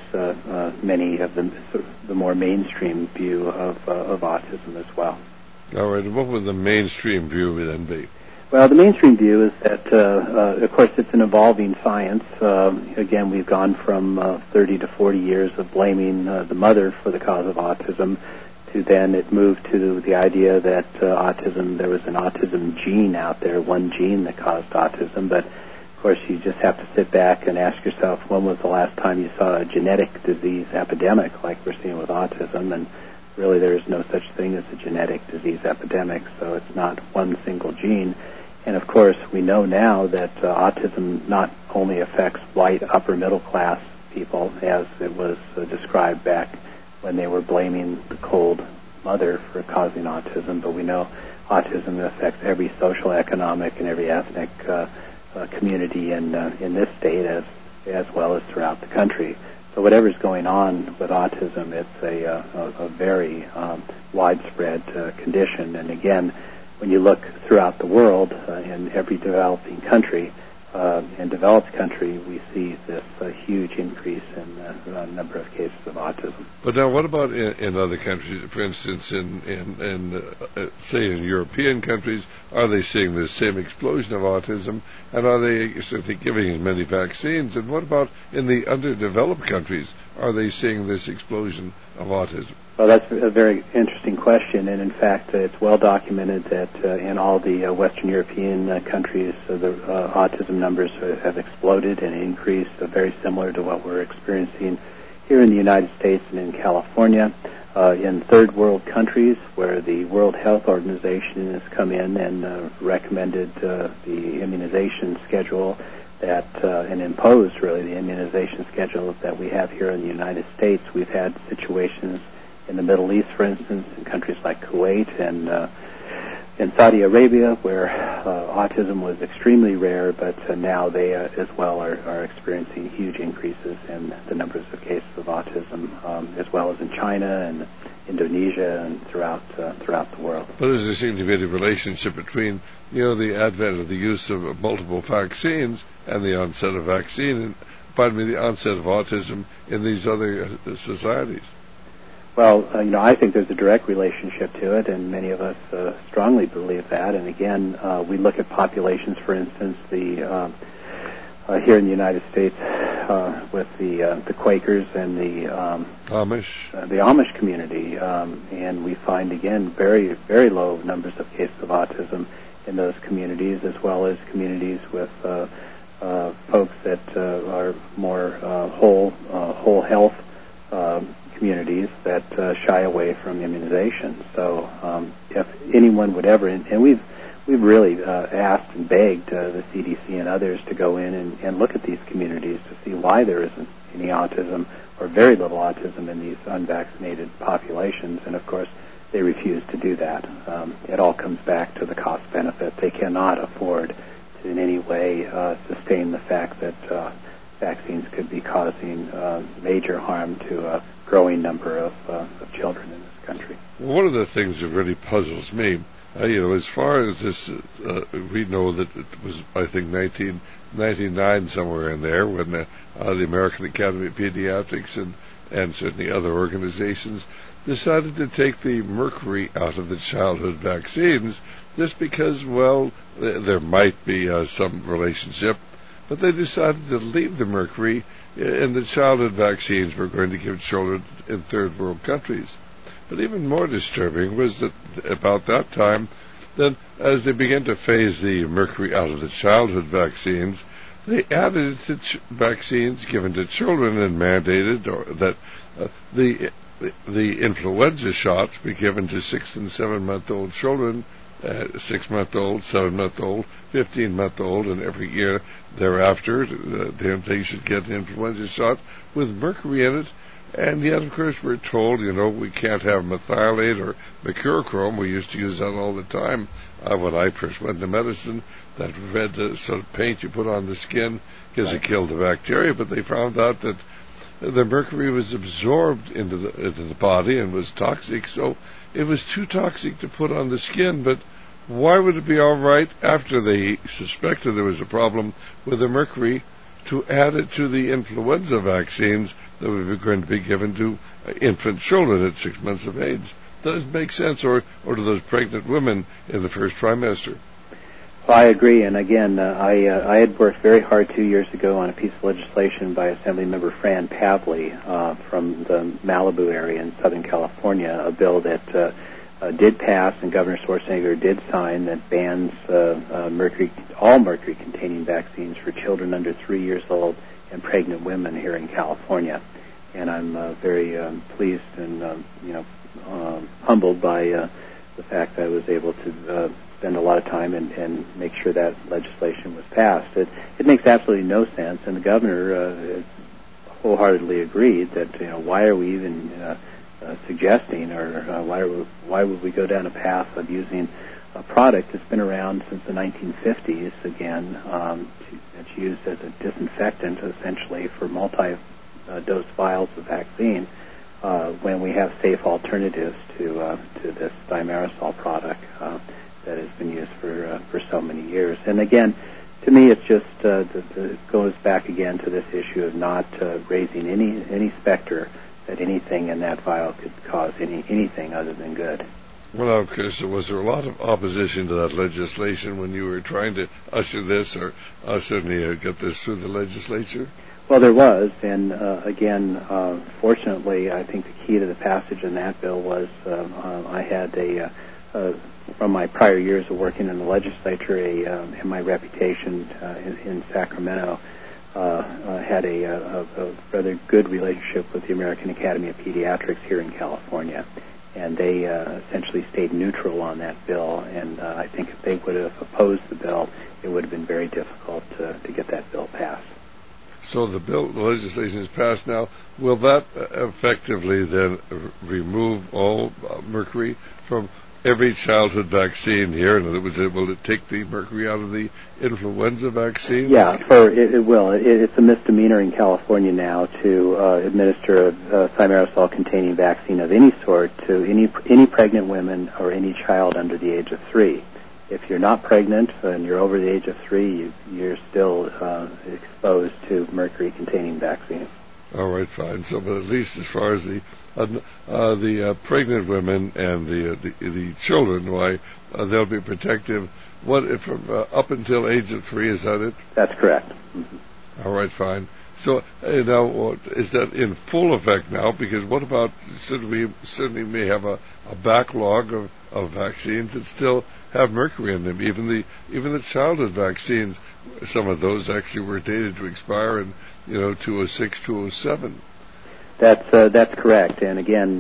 Speaker 3: many of the more mainstream view of autism as well.
Speaker 2: All right. What would the mainstream view then be?
Speaker 3: Well, the mainstream view is that, of course, it's an evolving science. Again, we've gone from 30 to 40 years of blaming the mother for the cause of autism, to then it moved to the idea that there was an autism gene out there, one gene that caused autism. But, of course, you just have to sit back and ask yourself, when was the last time you saw a genetic disease epidemic like we're seeing with autism? And really there is no such thing as a genetic disease epidemic, so it's not one single gene. And, of course, we know now that autism not only affects white upper-middle-class people, as it was described back when they were blaming the cold mother for causing autism, but we know autism affects every social, economic, and every ethnic community in this state as well as throughout the country. So whatever's going on with autism, it's a very widespread condition. And again, when you look throughout the world, in every developing country and developed country, we see this huge increase in the number of cases of autism.
Speaker 2: But now, what about in other countries? For instance, in say in European countries, are they seeing the same explosion of autism, and are they certainly giving as many vaccines? And what about in the underdeveloped countries? Are they seeing this explosion of autism?
Speaker 3: Well, that's a very interesting question, and in fact, it's well documented that in all the Western European countries, the autism numbers have exploded and increased, very similar to what we're experiencing here in the United States and in California. In third world countries, where the World Health Organization has come in and recommended the immunization schedule and imposed really the immunization schedule that we have here in the United States, we've had situations in the Middle East, for instance, in countries like Kuwait and in Saudi Arabia, where autism was extremely rare, but now they as well are experiencing huge increases in the numbers of cases of autism, as well as in China and Indonesia and throughout the world.
Speaker 2: But does there seem to be a relationship between the advent of the use of multiple vaccines and the onset of the onset of autism in these other societies?
Speaker 3: Well, I think there's a direct relationship to it, and many of us strongly believe that. And again, we look at populations, for instance, here in the United States, with the Quakers and the Amish community, and we find again very, very low numbers of cases of autism in those communities, as well as communities with folks that are more whole health communities that shy away from immunization. So if anyone would ever, and we've really asked and begged the CDC and others to go in and look at these communities to see why there isn't any autism or very little autism in these unvaccinated populations, and of course they refuse to do that. It all comes back to the cost benefit. They cannot afford to in any way sustain the fact that vaccines could be causing major harm to a growing number of children in this country.
Speaker 2: Well, one of the things that really puzzles me, as far as this, we know that it was, I think, 1999 somewhere in there when the American Academy of Pediatrics and certainly other organizations decided to take the mercury out of the childhood vaccines just because, well, there might be some relationship, but they decided to leave the mercury in the childhood vaccines we're going to give children in third world countries. But even more disturbing was that about that time, then as they began to phase the mercury out of the childhood vaccines, they added it to vaccines given to children and mandated that the influenza shots be given to 6 and 7 month old children, 6-month-old, 7-month-old, 15-month-old, and every year thereafter, they should get an influenza shot with mercury in it. And yet, of course, we're told, we can't have methylate or mercurochrome. We used to use that all the time when I first went to medicine. That red sort of paint you put on the skin because it killed the bacteria. But they found out that the mercury was absorbed into the body and was toxic. So it was too toxic to put on the skin. But why would it be all right after they suspected there was a problem with the mercury to add it to the influenza vaccines that we were going to be given to infant children at 6 months of age? Does it make sense, or to those pregnant women in the first trimester?
Speaker 3: Well, I agree, and again, I had worked very hard 2 years ago on a piece of legislation by Assemblymember Fran Pavley from the Malibu area in Southern California, a bill that did pass, and Governor Schwarzenegger did sign, that bans all mercury-containing vaccines for children under 3 years old and pregnant women here in California. And I'm very pleased and humbled by the fact that I was able to spend a lot of time and make sure that legislation was passed. It makes absolutely no sense, and the governor wholeheartedly agreed that why are we even suggesting, or why would we go down a path of using a product that's been around since the 1950s, again, that's used as a disinfectant essentially for multi-dose vials of vaccine, when we have safe alternatives to this thimerosal product that has been used for so many years. And again, to me, it's just it goes back again to this issue of not raising any specter that anything in that vial could cause anything other than good.
Speaker 2: Well, of course, was there a lot of opposition to that legislation when you were trying to usher this, or certainly get this through the legislature?
Speaker 3: Well, there was, and again, fortunately, I think the key to the passage in that bill was I had from my prior years of working in the legislature and my reputation in Sacramento, had a rather good relationship with the American Academy of Pediatrics here in California, and they essentially stayed neutral on that bill, and I think if they would have opposed the bill, it would have been very difficult to get that bill passed.
Speaker 2: So the legislation is passed now. Will that effectively then remove all mercury from every childhood vaccine here? In other words, will it take the mercury out of the influenza vaccine?
Speaker 3: Yeah, it will. It's a misdemeanor in California now to administer a thimerosal-containing vaccine of any sort to any pregnant women or any child under the age of 3. If you're not pregnant and you're over the age of 3, you're still exposed to mercury-containing vaccines.
Speaker 2: All right, fine. So, but at least as far as the pregnant women and the children, why they'll be protective. What if from up until age of 3? Is that it?
Speaker 3: That's correct. Mm-hmm.
Speaker 2: All right, fine. So now, is that in full effect now? Because what about, certainly may have a backlog of vaccines that still have mercury in them. Even the childhood vaccines, some of those actually were dated to expire in 2006, 2007.
Speaker 3: That's correct. And again,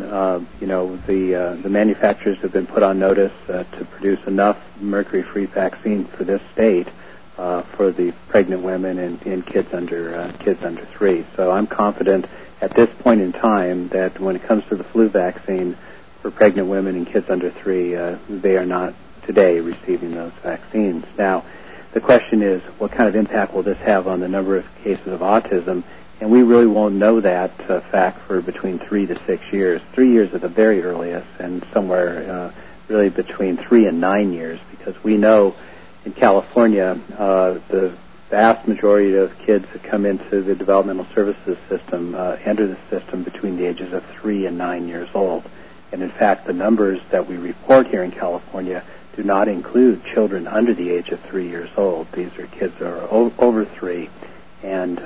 Speaker 3: the manufacturers have been put on notice to produce enough mercury-free vaccine for this state for the pregnant women and kids under 3. So I'm confident at this point in time that when it comes to the flu vaccine for pregnant women and kids under 3, they are not today receiving those vaccines. Now, the question is, what kind of impact will this have on the number of cases of autism? And we really won't know that fact for between 3 to 6 years. 3 years at the very earliest, and somewhere really between 3 and 9 years, because we know in California the vast majority of kids that come into the developmental services system enter the system between the ages of 3 and 9 years old. And in fact, the numbers that we report here in California do not include children under the age of 3 years old. These are kids that are over 3. And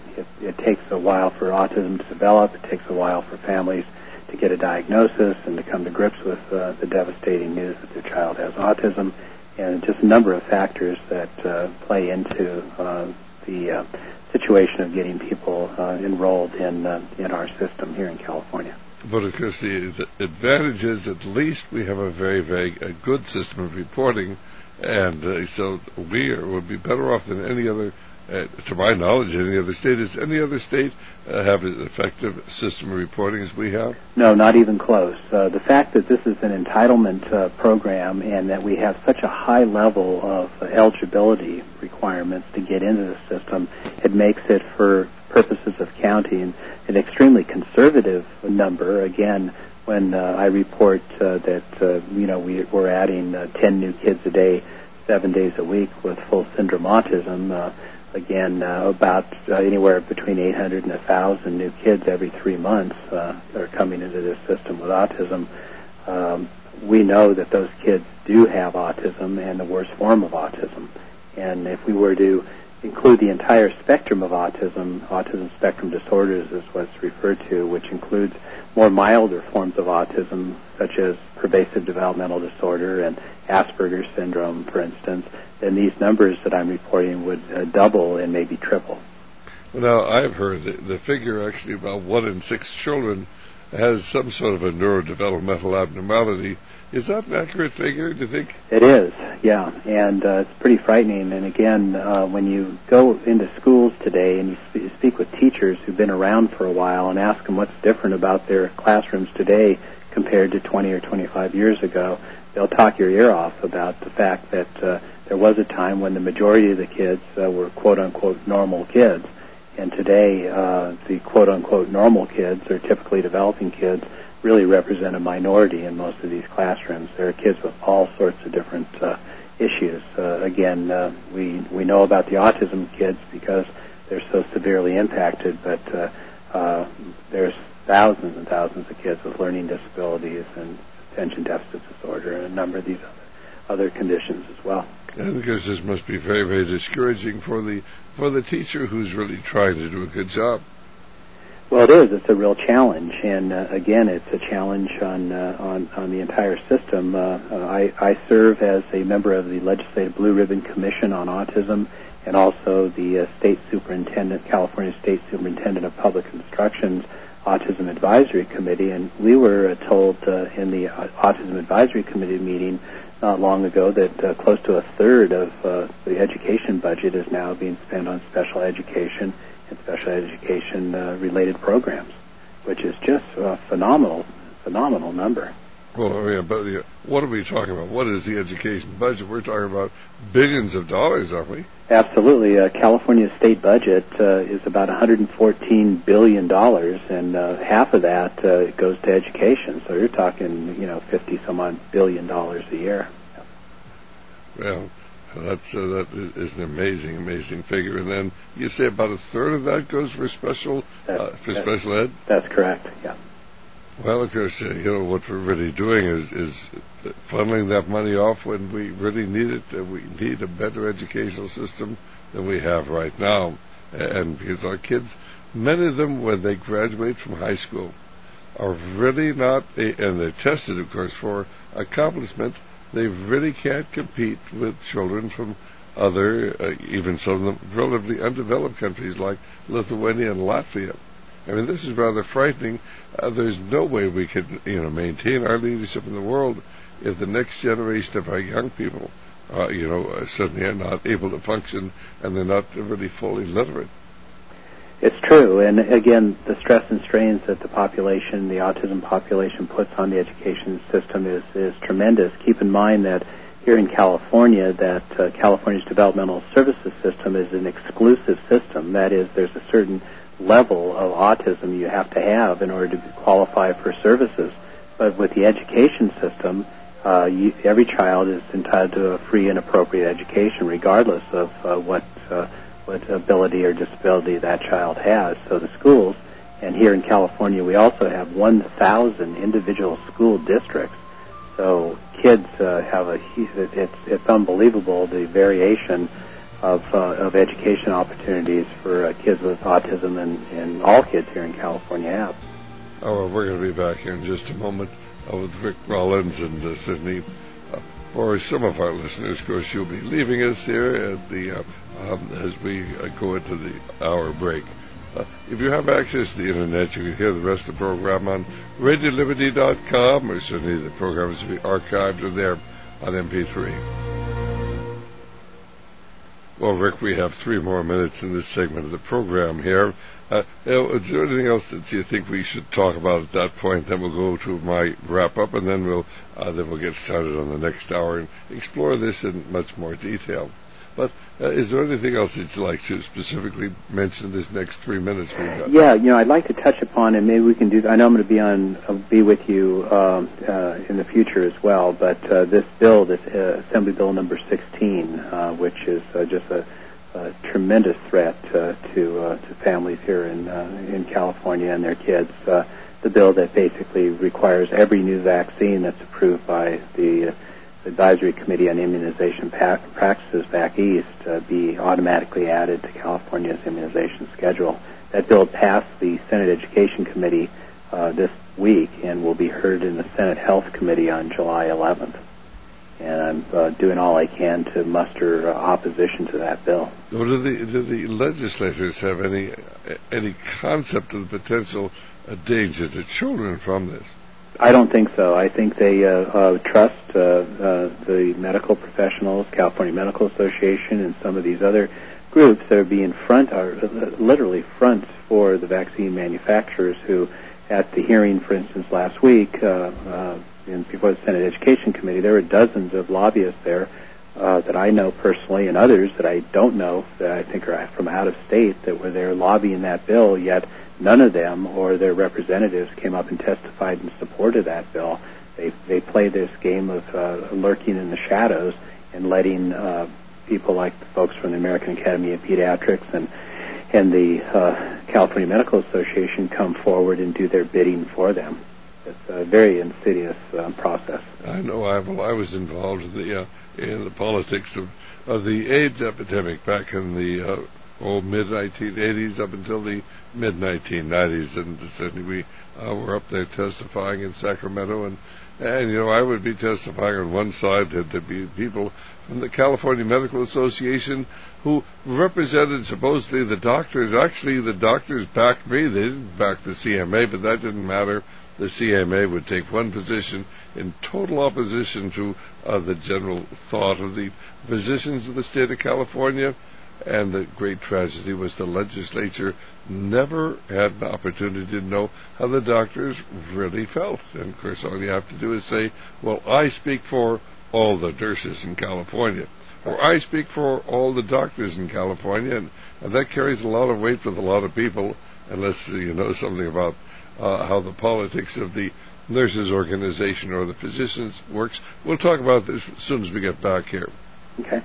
Speaker 3: it takes a while for autism to develop. It takes a while for families to get a diagnosis and to come to grips with the devastating news that their child has autism, and just a number of factors that play into the situation of getting people enrolled in our system here in California.
Speaker 2: But of course, the advantage is at least we have a very, very good system of reporting, and so we would be better off than any other. To my knowledge, any other state. Does any other state have an effective system of reporting as we have?
Speaker 3: No, not even close. The fact that this is an entitlement program and that we have such a high level of eligibility requirements to get into the system, it makes it, for purposes of counting, an extremely conservative number. Again, when I report that we're adding 10 new kids a day, 7 days a week with full syndrome autism. Again, about anywhere between 800 and 1,000 new kids every 3 months are coming into this system with autism. We know that those kids do have autism and the worst form of autism. And if we were to include the entire spectrum of autism spectrum disorders is what's referred to, which includes more milder forms of autism, such as pervasive developmental disorder and Asperger's syndrome, for instance, then these numbers that I'm reporting would double and maybe triple.
Speaker 2: Well, now, I've heard the figure actually about 1 in 6 children has some sort of a neurodevelopmental abnormality. Is that an accurate figure, do you think?
Speaker 3: It is, yeah, and it's pretty frightening. And again, when you go into schools today and you speak with teachers who've been around for a while and ask them what's different about their classrooms today compared to 20 or 25 years ago, they'll talk your ear off about the fact that there was a time when the majority of the kids were quote-unquote normal kids. And today, the quote-unquote normal kids, or typically developing kids, really represent a minority in most of these classrooms. There are kids with all sorts of different issues. Again, we know about the autism kids because they're so severely impacted, but there's thousands and thousands of kids with learning disabilities and attention deficit disorder and a number of these other conditions as well.
Speaker 2: And because this must be very, very discouraging for the teacher who's really trying to do a good job.
Speaker 3: Well, it is. It's a real challenge, and again, it's a challenge on the entire system. I serve as a member of the Legislative Blue Ribbon Commission on Autism, and also the California State Superintendent of Public Instruction's Autism Advisory Committee, and we were told in the Autism Advisory Committee meeting not long ago that close to a third of the education budget is now being spent on special education and special education related programs, which is just a phenomenal number.
Speaker 2: Well, yeah, but what are we talking about? What is the education budget? We're talking about billions of dollars, aren't we?
Speaker 3: Absolutely. California's state budget is about $114 billion, and half of that goes to education. So you're talking, 50-some-odd billion dollars a year.
Speaker 2: Well, that is an amazing figure. And then you say about a third of that goes for special ed? That's
Speaker 3: correct, yeah.
Speaker 2: Well, of course, what we're really doing is funneling that money off when we really need it. We need a better educational system than we have right now. And because our kids, many of them, when they graduate from high school, are really not, and they're tested, of course, for accomplishment. They really can't compete with children from other, even some of the relatively undeveloped countries like Lithuania and Latvia. I mean, this is rather frightening. There's no way we can, maintain our leadership in the world if the next generation of our young people, certainly are not able to function and they're not really fully literate.
Speaker 3: It's true, and again, the stress and strains that the population, the autism population, puts on the education system is tremendous. Keep in mind that here in California, that California's developmental services system is an exclusive system. That is, there's a certain level of autism you have to have in order to qualify for services. But with the education system, every child is entitled to a free and appropriate education, regardless of what ability or disability that child has. So the schools, and here in California we also have 1,000 individual school districts. So kids have it's unbelievable the variation of education opportunities for kids with autism, and all kids here in California have.
Speaker 2: Oh, well, we're going to be back here in just a moment with Rick Rollins and Sydney. For some of our listeners, of course, you'll be leaving us here at the as we go into the hour break. If you have access to the Internet, you can hear the rest of the program on RadioLiberty.com, or certainly the programs will be archived or there on MP3. Well, Rick, we have 3 more minutes in this segment of the program here. Is there anything else that you think we should talk about at that point? Then we'll go to my wrap-up, and then we'll get started on the next hour and explore this in much more detail. But is there anything else that you'd like to specifically mention this next 3 minutes we've got?
Speaker 3: Yeah, I'd like to touch upon, and maybe we can do. I know I'm going to be with you in the future as well. But this bill, this Assembly Bill number 16, which is just a tremendous threat to families here in California and their kids. The bill that basically requires every new vaccine that's approved by the Advisory Committee on Immunization Practices back east be automatically added to California's immunization schedule. That bill passed the Senate Education Committee this week and will be heard in the Senate Health Committee on July 11th. And I'm doing all I can to muster opposition to that bill.
Speaker 2: Well, do the legislators have any concept of the potential danger to children from this?
Speaker 3: I don't think so. I think they trust the medical professionals, California Medical Association, and some of these other groups that are being literally fronts for the vaccine manufacturers who, at the hearing, for instance, last week, before the Senate Education Committee, there were dozens of lobbyists there that I know personally, and others that I don't know that I think are from out of state that were there lobbying that bill, yet none of them or their representatives came up and testified in support of that bill. They play this game of lurking in the shadows and letting people like the folks from the American Academy of Pediatrics and the California Medical Association come forward and do their bidding for them. It's a very insidious process. I
Speaker 2: know. I was involved in the politics of the AIDS epidemic back in the mid-1980s up until the mid-1990s, and certainly we were up there testifying in Sacramento, and I would be testifying on one side. There'd be people from the California Medical Association who represented supposedly the doctors. Actually, the doctors backed me. They didn't back the CMA, but that didn't matter. The CMA would take one position in total opposition to the general thought of the physicians of the state of California. And the great tragedy was the legislature never had an opportunity to know how the doctors really felt. And, of course, all you have to do is say, well, I speak for all the nurses in California, or I speak for all the doctors in California, and that carries a lot of weight with a lot of people, unless you know something about how the politics of the nurses' organization or the physicians works. We'll talk about this as soon as we get back here.
Speaker 3: Okay.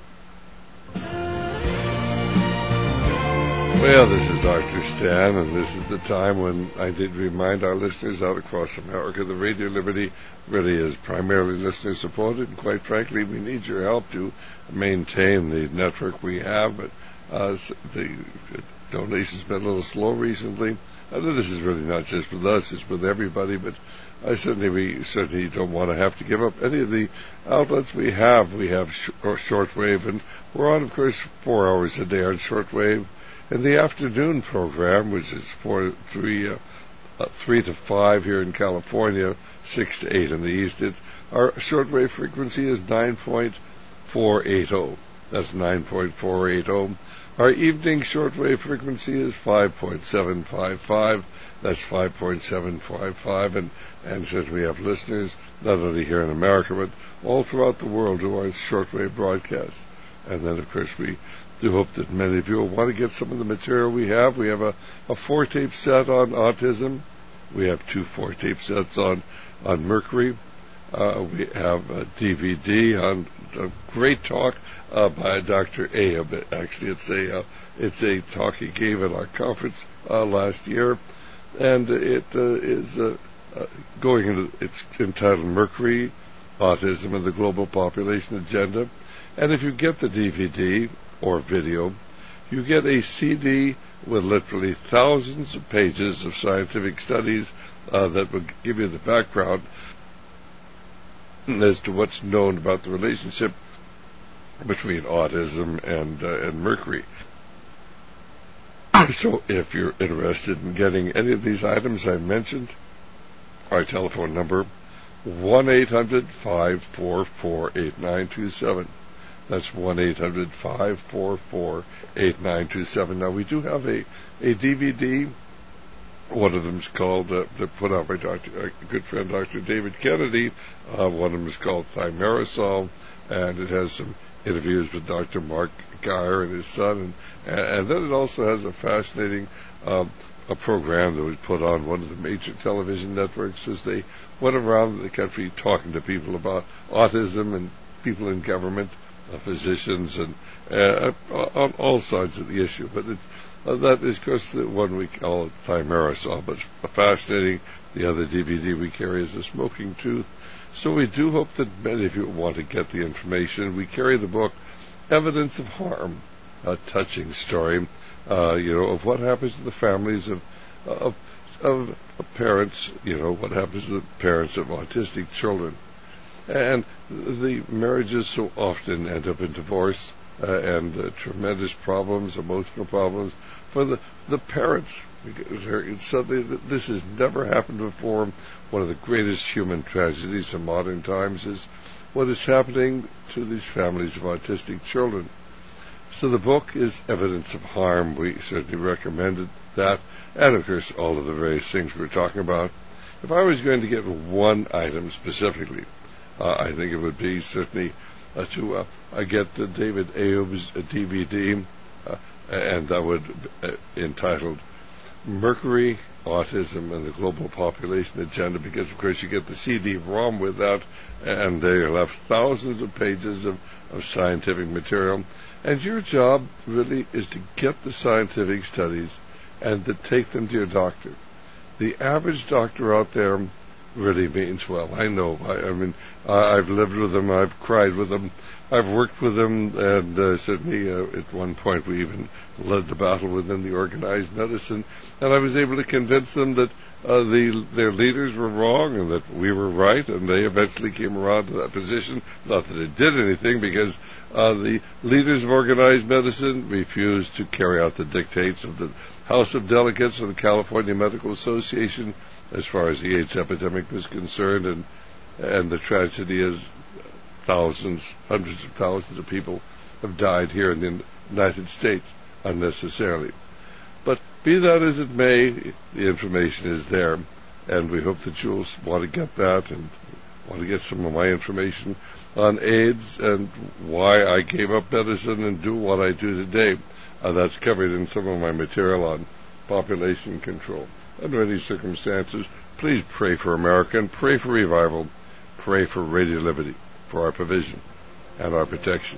Speaker 2: Well, this is Dr. Stan, and this is the time when I did remind our listeners out across America that Radio Liberty really is primarily listener-supported, and quite frankly, we need your help to maintain the network we have. But The donations been a little slow recently. I know this is really not just with us, it's with everybody, but we certainly don't want to have to give up any of the outlets we have. We have shortwave, and we're on, of course, 4 hours a day on shortwave. In the afternoon program, which is 3 to 5 here in California, 6 to 8 in the East, our shortwave frequency is 9.480. That's 9.480. Our evening shortwave frequency is 5.755. That's 5.755. And since we have listeners, not only here in America, but all throughout the world who are shortwave broadcasts. And then, of course, we do hope that many of you will want to get some of the material we have. We have a 4-tape set on autism. We have 2 4-tape sets on mercury. We have a DVD on a great talk by Dr. Ayoub. Actually, it's a talk he gave at our conference last year, and it is going into. It's entitled "Mercury, Autism, and the Global Population Agenda." And if you get the DVD or video, you get a CD with literally thousands of pages of scientific studies that will give you the background as to what's known about the relationship between autism and mercury. So if you're interested in getting any of these items I mentioned, our telephone number, 1-800-544-8927. That's 1-800-544-8927. Now, we do have a DVD. One of them is called, put out by a good friend, Dr. David Kennedy. One of them is called Thimerosal, and it has some interviews with Dr. Mark Geyer and his son. And then it also has a fascinating a program that was put on one of the major television networks as they went around the country talking to people about autism and people in government, physicians, and on all sides of the issue. But that is, of course, the one we call Thimerosal, but fascinating. The other DVD we carry is A Smoking Tooth. So we do hope that many of you want to get the information. We carry the book Evidence of Harm, a touching story, of what happens to the families of parents, what happens to the parents of autistic children. And the marriages so often end up in divorce and tremendous problems, emotional problems for the parents. Suddenly, this has never happened before. One of the greatest human tragedies of modern times is what is happening to these families of autistic children. So the book is Evidence of Harm. We certainly recommended that, and of course all of the various things we're talking about. If I was going to get one item specifically, I think it would be certainly to get the David Ayoub's DVD, and that would entitled Mercury, Autism, and the Global Population Agenda, because of course you get the CD-ROM with that, and there you'll have thousands of pages of scientific material. And your job really is to get the scientific studies and to take them to your doctor. The average doctor out there really means well. I know. I've lived with them. I've cried with them. I've worked with them, and certainly at one point we even led the battle within the organized medicine. And I was able to convince them that their leaders were wrong and that we were right, and they eventually came around to that position. Not that it did anything, because the leaders of organized medicine refused to carry out the dictates of the House of Delegates of the California Medical Association as far as the AIDS epidemic was concerned, and the tragedy is thousands, hundreds of thousands of people have died here in the United States unnecessarily. But be that as it may, the information is there, and we hope that you'll want to get that and want to get some of my information on AIDS and why I gave up medicine and do what I do today. That's covered in some of my material on population control. Under any circumstances, please pray for America and pray for revival. Pray for Radio Liberty, for our provision and our protection.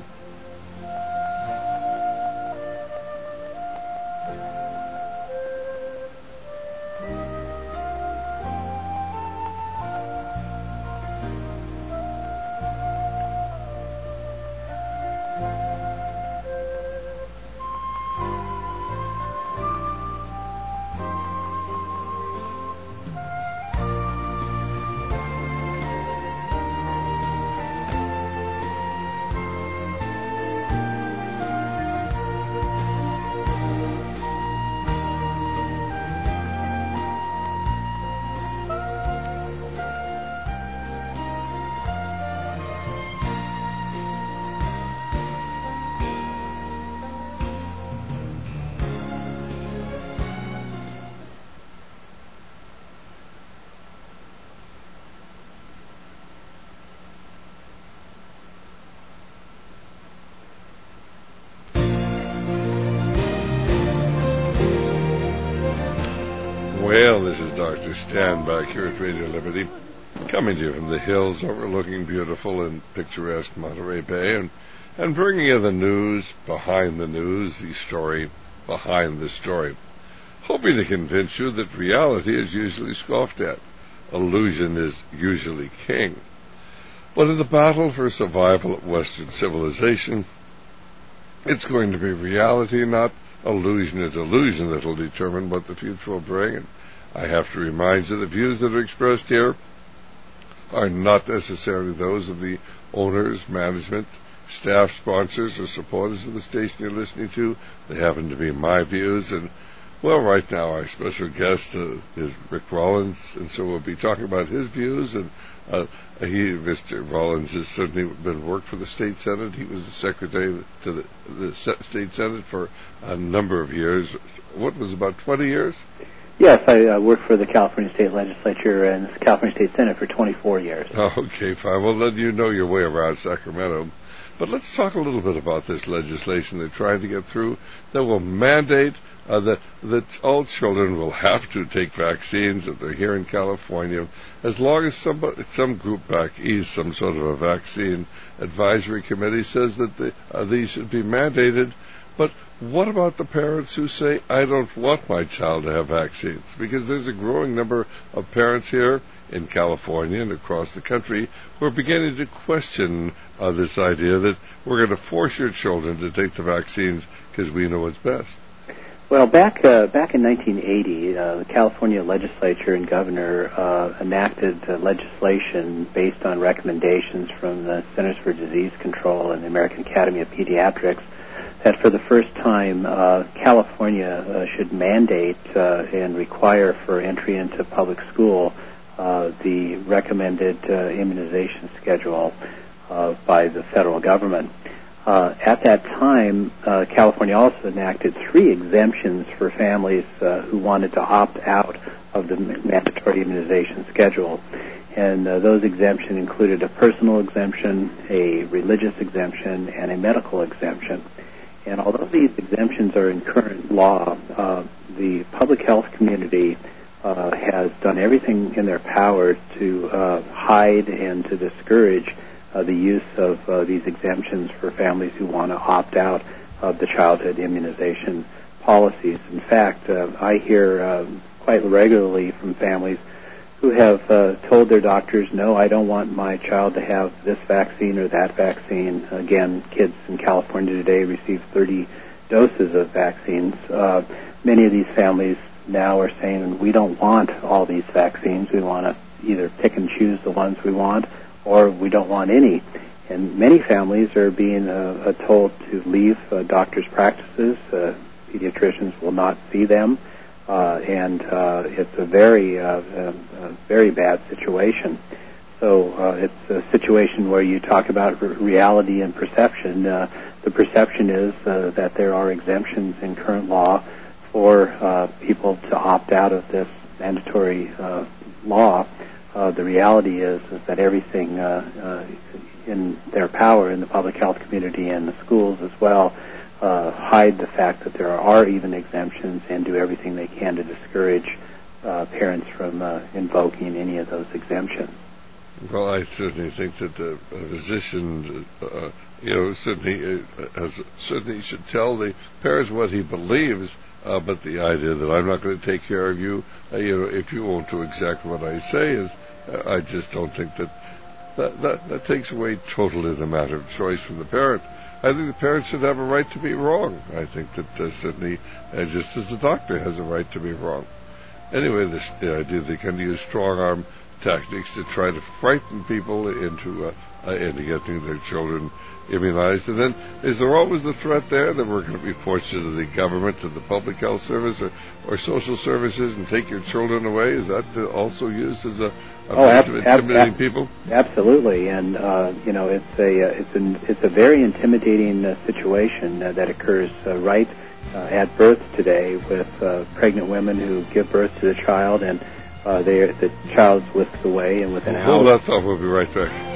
Speaker 2: Well, this is Dr. Stan back here at Radio Liberty, coming to you from the hills overlooking beautiful and picturesque Monterey Bay, and bringing you the news behind the news, the story behind the story, hoping to convince you that reality is usually scoffed at. Illusion is usually king. But in the battle for survival of Western civilization, it's going to be reality, not illusion or delusion, that will determine what the future will bring. And I have to remind you the views that are expressed here are not necessarily those of the owners, management, staff, sponsors, or supporters of the station you're listening to. They happen to be my views. And, well, right now our special guest is Rick Rollins, and so we'll be talking about his views. And Mr. Rollins, has certainly worked for the State Senate. He was the secretary to the State Senate for a number of years. What was about 20 years?
Speaker 3: Yes, I worked for the California State Legislature and the California State Senate for 24 years.
Speaker 2: Okay, fine. Well, then you know your way around Sacramento. But let's talk a little bit about this legislation they're trying to get through that will mandate that all children will have to take vaccines if they're here in California, as long as some group back east, some sort of a vaccine advisory committee says that these should be mandated. But what about the parents who say, I don't want my child to have vaccines? Because there's a growing number of parents here in California and across the country who are beginning to question this idea that we're going to force your children to take the vaccines because we know what's best.
Speaker 3: Well, back in 1980, the California legislature and governor enacted legislation based on recommendations from the Centers for Disease Control and the American Academy of Pediatrics that for the first time California should mandate and require for entry into public school the recommended immunization schedule by the federal government. At that time, California also enacted 3 exemptions for families who wanted to opt out of the mandatory immunization schedule. And those exemptions included a personal exemption, a religious exemption, and a medical exemption. And although these exemptions are in current law, the public health community has done everything in their power to hide and to discourage the use of these exemptions for families who want to opt out of the childhood immunization policies. In fact, I hear quite regularly from families who have told their doctors, no, I don't want my child to have this vaccine or that vaccine. Again, kids in California today receive 30 doses of vaccines. Many of these families now are saying, we don't want all these vaccines. We want to either pick and choose the ones we want, or we don't want any. And many families are being told to leave doctors' practices. Pediatricians will not see them. And it's a very bad situation. So it's a situation where you talk about reality and perception. The perception is that there are exemptions in current law for people to opt out of this mandatory law. The reality is that everything in their power in the public health community and the schools as well hide the fact that there are even exemptions and do everything they can to discourage parents from invoking any of those exemptions.
Speaker 2: Well, I certainly think that a physician, certainly should tell the parents what he believes. But the idea that I'm not going to take care of you, if you won't do exactly what I say, is I just don't think that takes away totally the matter of choice from the parent. I think the parent should have a right to be wrong. I think that certainly, just as the doctor has a right to be wrong. Anyway, the idea they can use strong-arm tactics to try to frighten people into getting their children immunized. And then, is there always the threat there that we're going to be forced to the government, to the public health service, or social services, and take your children away? Is that also used as a means of intimidating people?
Speaker 3: Absolutely, and it's a very intimidating situation that occurs right at birth today with pregnant women who give birth to the child, and the child's whisked away, and within hours.
Speaker 2: Hold that thought. We'll be right back.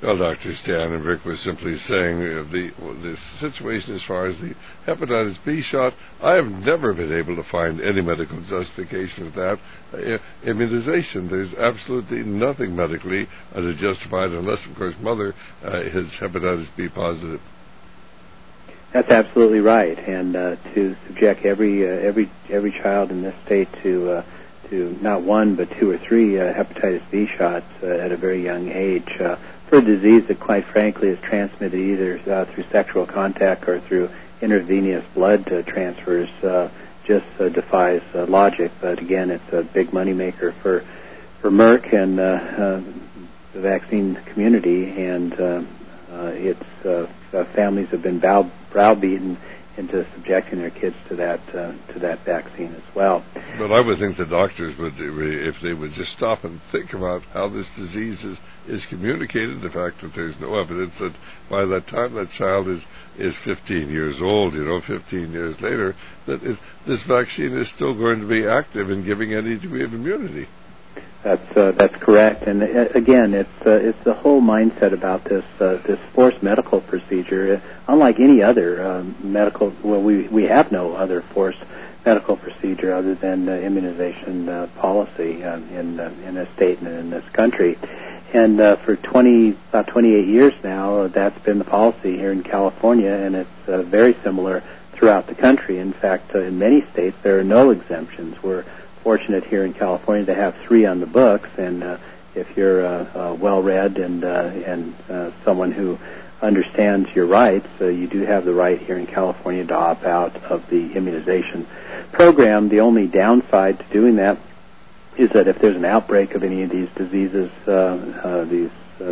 Speaker 2: Well, Dr. Stan and Rick was simply saying the situation as far as the hepatitis B shot, I have never been able to find any medical justification for that. Immunization, there's absolutely nothing medically to justify it unless, of course, mother is hepatitis B positive.
Speaker 3: That's absolutely right, and to subject every child in this state to not one but 2 or 3 hepatitis B shots at a very young age for a disease that, quite frankly, is transmitted either through sexual contact or through intravenous blood transfers, just defies logic. But again, it's a big moneymaker for Merck and the vaccine community, and its families have been browbeaten into subjecting their kids to that vaccine as well.
Speaker 2: But I would think the doctors would, if they would just stop and think about how this disease is communicated, the fact that there's no evidence that by that time that child is 15 years old, 15 years later, that this vaccine is still going to be active in giving any degree of immunity.
Speaker 3: That's correct, and again, it's the whole mindset about this forced medical procedure. Unlike any other medical, well, we have no other forced medical procedure other than immunization policy in this state and in this country. And for about 28 years now, that's been the policy here in California, and it's very similar throughout the country. In fact, in many states, there are no exemptions. We're fortunate here in California to have 3 on the books, and if you're well-read and someone who understands your rights, you do have the right here in California to opt out of the immunization program. The only downside to doing that is that if there's an outbreak of any of these diseases, these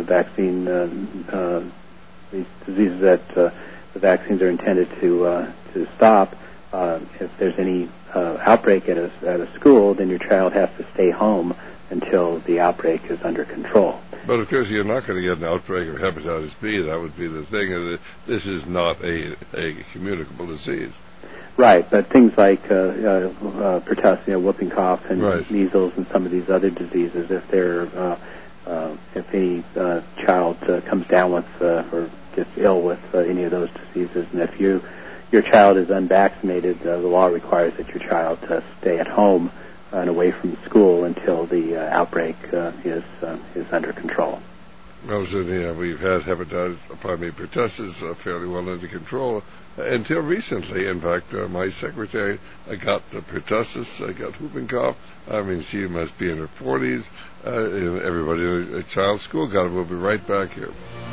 Speaker 3: diseases that the vaccines are intended to stop, if there's any outbreak at a school, then your child has to stay home until the outbreak is under control.
Speaker 2: But of course, you're not going to get an outbreak of hepatitis B. That would be the thing. This is not a communicable disease.
Speaker 3: Right, but things like pertussis, whooping cough, and
Speaker 2: right.
Speaker 3: measles, and some of these other diseases, if any child comes down with or gets ill with any of those diseases, and if your child is unvaccinated, the law requires that your child stay at home and away from school until the outbreak is under control.
Speaker 2: Well, certainly, we've had pertussis fairly well under control until recently. In fact, my secretary got pertussis, got whooping cough. I mean, she must be in her 40s. Everybody in a child's school got it. We'll be right back here.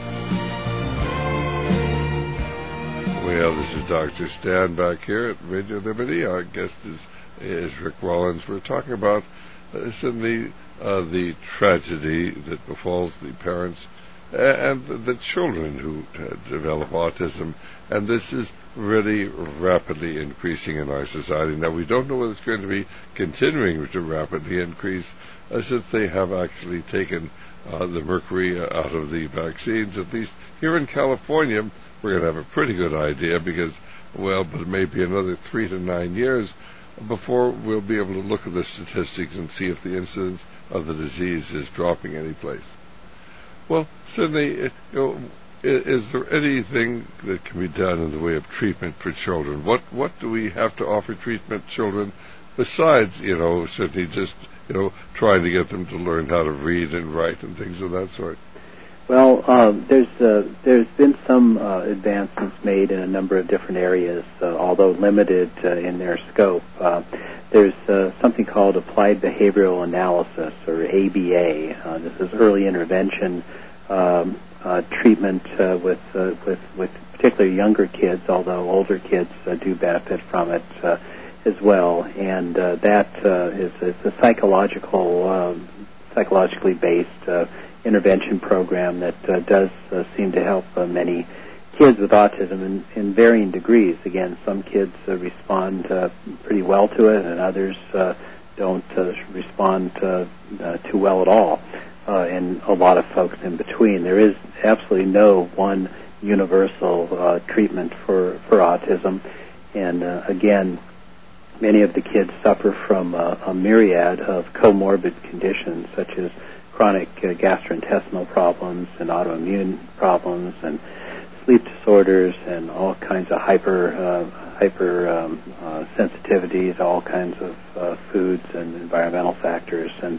Speaker 2: Well, this is Dr. Stan back here at Radio Liberty. Our guest is Rick Rollins. We're talking about the tragedy that befalls the parents and the children who develop autism. And this is really rapidly increasing in our society. Now, we don't know whether it's going to be continuing to rapidly increase since they have actually taken the mercury out of the vaccines. At least here in California, we're going to have a pretty good idea because, but it may be another 3 to 9 years before we'll be able to look at the statistics and see if the incidence of the disease is dropping any place. Well, Sidney, is there anything that can be done in the way of treatment for children? What do we have to offer treatment children besides, certainly just, trying to get them to learn how to read and write and things of that sort?
Speaker 3: Well, there's been some advancements made in a number of different areas, although limited in their scope. There's something called Applied Behavioral Analysis, or ABA. This is early intervention treatment with particularly younger kids, although older kids do benefit from it as well. And that is a psychologically based intervention program that does seem to help many kids with autism in varying degrees. Again, some kids respond pretty well to it, and others don't respond too well at all, and a lot of folks in between. There is absolutely no one universal treatment for autism, and again, many of the kids suffer from a myriad of comorbid conditions such as chronic gastrointestinal problems and autoimmune problems and sleep disorders and all kinds of hyper sensitivities, all kinds of foods and environmental factors, and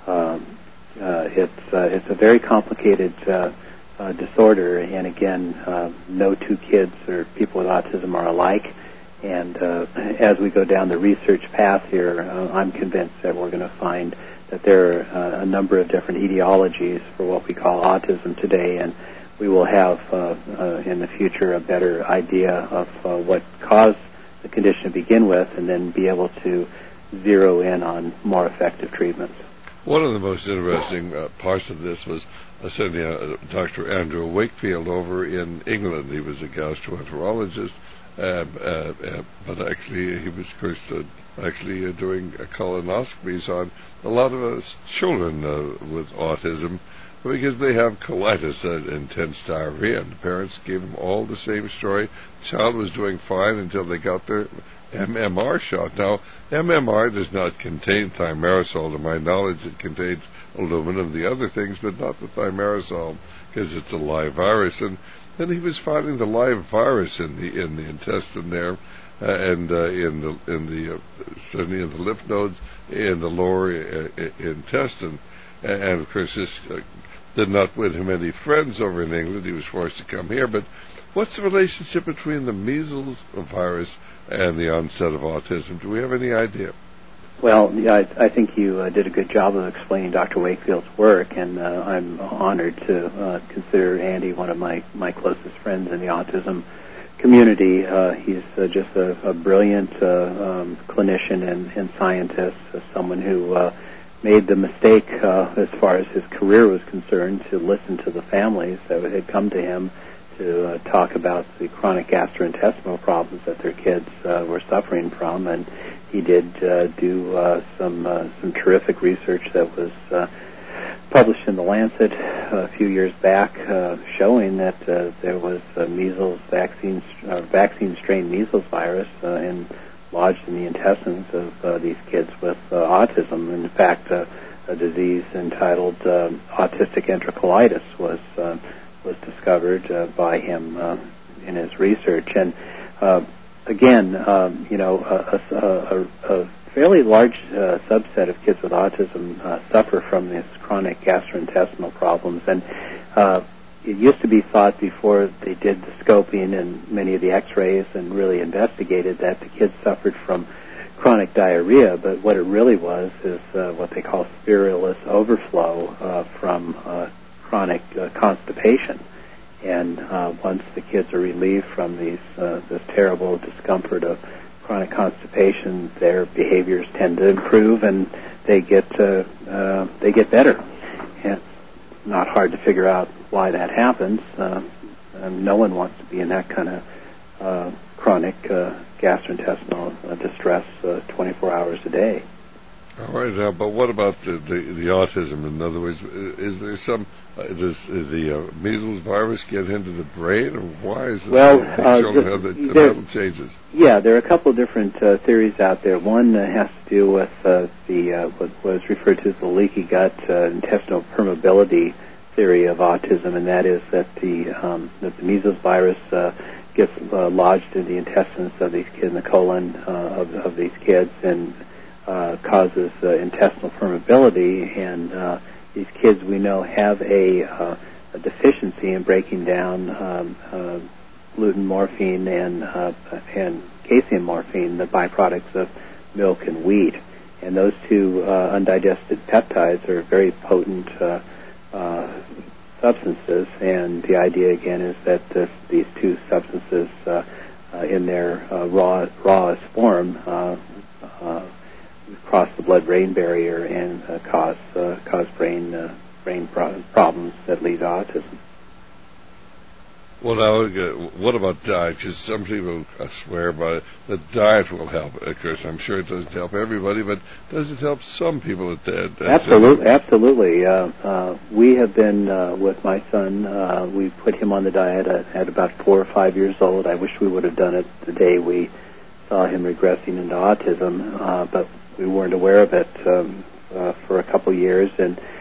Speaker 3: it's a very complicated disorder. And again, no two kids or people with autism are alike. And as we go down the research path here, I'm convinced that we're going to find that there are a number of different etiologies for what we call autism today, and we will have in the future a better idea of what caused the condition to begin with, and then be able to zero in on more effective treatments.
Speaker 2: One of the most interesting parts of this was sending Dr. Andrew Wakefield over in England. He was a gastroenterologist, but actually he was cursed doing colonoscopies on a lot of us children with autism, because they have colitis, intense diarrhea, and the parents gave them all the same story. The child was doing fine until they got their MMR shot. Now, MMR does not contain thimerosal. To my knowledge, it contains aluminum, the other things, but not the thimerosal, because it's a live virus. And then he was finding the live virus in the intestine there, and certainly in the lymph nodes in the lower intestine. And of course, this did not win him any friends over in England. He was forced to come here. But what's the relationship between the measles virus and the onset of autism? Do we have any idea?
Speaker 3: Well, yeah, I think you did a good job of explaining Dr. Wakefield's work, and I'm honored to consider Andy one of my closest friends in the autism community. He's just a brilliant clinician and scientist, someone who made the mistake as far as his career was concerned to listen to the families that had come to him to talk about the chronic gastrointestinal problems that their kids were suffering from, and he did do some terrific research that was published in the Lancet a few years back, showing that there was measles vaccine strain measles virus lodged in the intestines of these kids with autism. In fact, a disease entitled autistic enterocolitis was discovered by him in his research. And again, a fairly large subset of kids with autism suffer from these chronic gastrointestinal problems. And it used to be thought before they did the scoping and many of the x-rays and really investigated that the kids suffered from chronic diarrhea, but what it really was is what they call spirulous overflow from chronic constipation. And once the kids are relieved from this terrible discomfort of chronic constipation, their behaviors tend to improve and they get better. And it's not hard to figure out why that happens. No one wants to be in that kind of chronic gastrointestinal distress 24 hours a day.
Speaker 2: All right, but what about the autism? In other words, is there does the measles virus get into the brain, or why is it children have the mental changes?
Speaker 3: Yeah, there are a couple of different theories out there. One has to do with what was referred to as the leaky gut intestinal permeability theory of autism, and that is that the measles virus gets lodged in the intestines of these kids, in the colon of these kids, and causes intestinal permeability, and these kids we know have a deficiency in breaking down gluten morphine and casein morphine, the byproducts of milk and wheat, and those two undigested peptides are very potent substances, and the idea again is that these two substances in their rawest form cross the blood-brain barrier and cause brain problems that lead to autism.
Speaker 2: Well, now, what about diet? Because some people swear by it, that diet will help. Of course, I'm sure it doesn't help everybody, but does it help some people at that?
Speaker 3: Absolutely. We have been, with my son, we put him on the diet at about 4 or 5 years old. I wish we would have done it the day we saw him regressing into autism, but we weren't aware of it for a couple years. And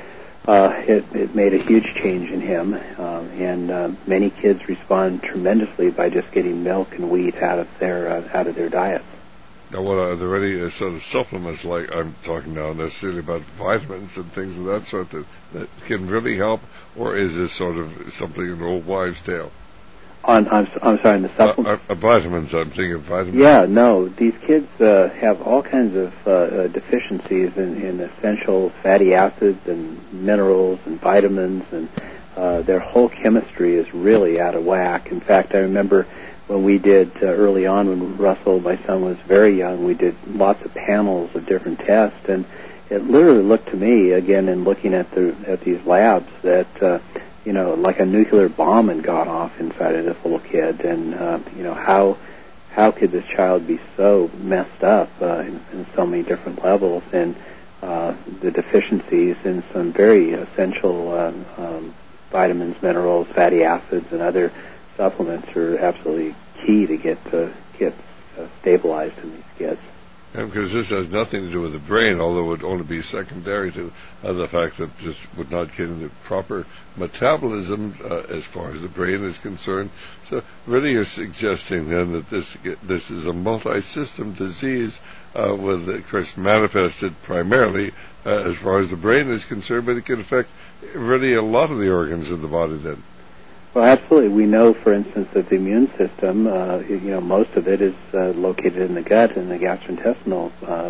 Speaker 3: it made a huge change in him, and many kids respond tremendously by just getting milk and wheat out of their diets.
Speaker 2: Now, what are there any sort of supplements, like I'm talking now necessarily about vitamins and things of that sort that can really help, or is this sort of something an old wives' tale?
Speaker 3: I'm sorry, the supplements?
Speaker 2: Vitamins, I'm thinking of vitamins.
Speaker 3: Yeah, no, these kids have all kinds of deficiencies in essential fatty acids and minerals and vitamins, and their whole chemistry is really out of whack. In fact, I remember when we did early on, when Russell, my son, was very young, we did lots of panels of different tests, and it literally looked to me, again, in looking at these labs, that like a nuclear bomb had gone off inside of this little kid, and how could this child be so messed up in so many different levels, and the deficiencies in some very essential vitamins, minerals, fatty acids, and other supplements are absolutely key to get stabilized in these kids.
Speaker 2: And because this has nothing to do with the brain, although it would only be secondary to the fact that this would not get the proper metabolism as far as the brain is concerned. So really you're suggesting then that this is a multi-system disease with, of course, manifested primarily as far as the brain is concerned, but it can affect really a lot of the organs in the body then.
Speaker 3: Well, absolutely. We know, for instance, that the immune system, most of it is located in the gut and the gastrointestinal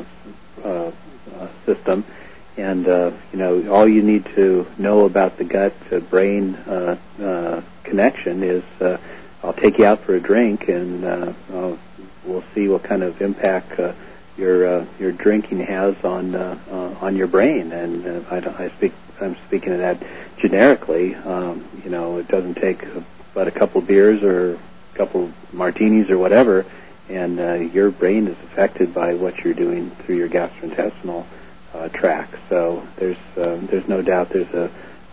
Speaker 3: system. And, all you need to know about the gut-brain connection is I'll take you out for a drink, and we'll see what kind of impact your drinking has on your brain. And I'm speaking of that generically. It doesn't take but a couple beers or a couple martinis or whatever, and your brain is affected by what you're doing through your gastrointestinal tract. So there's no doubt there's a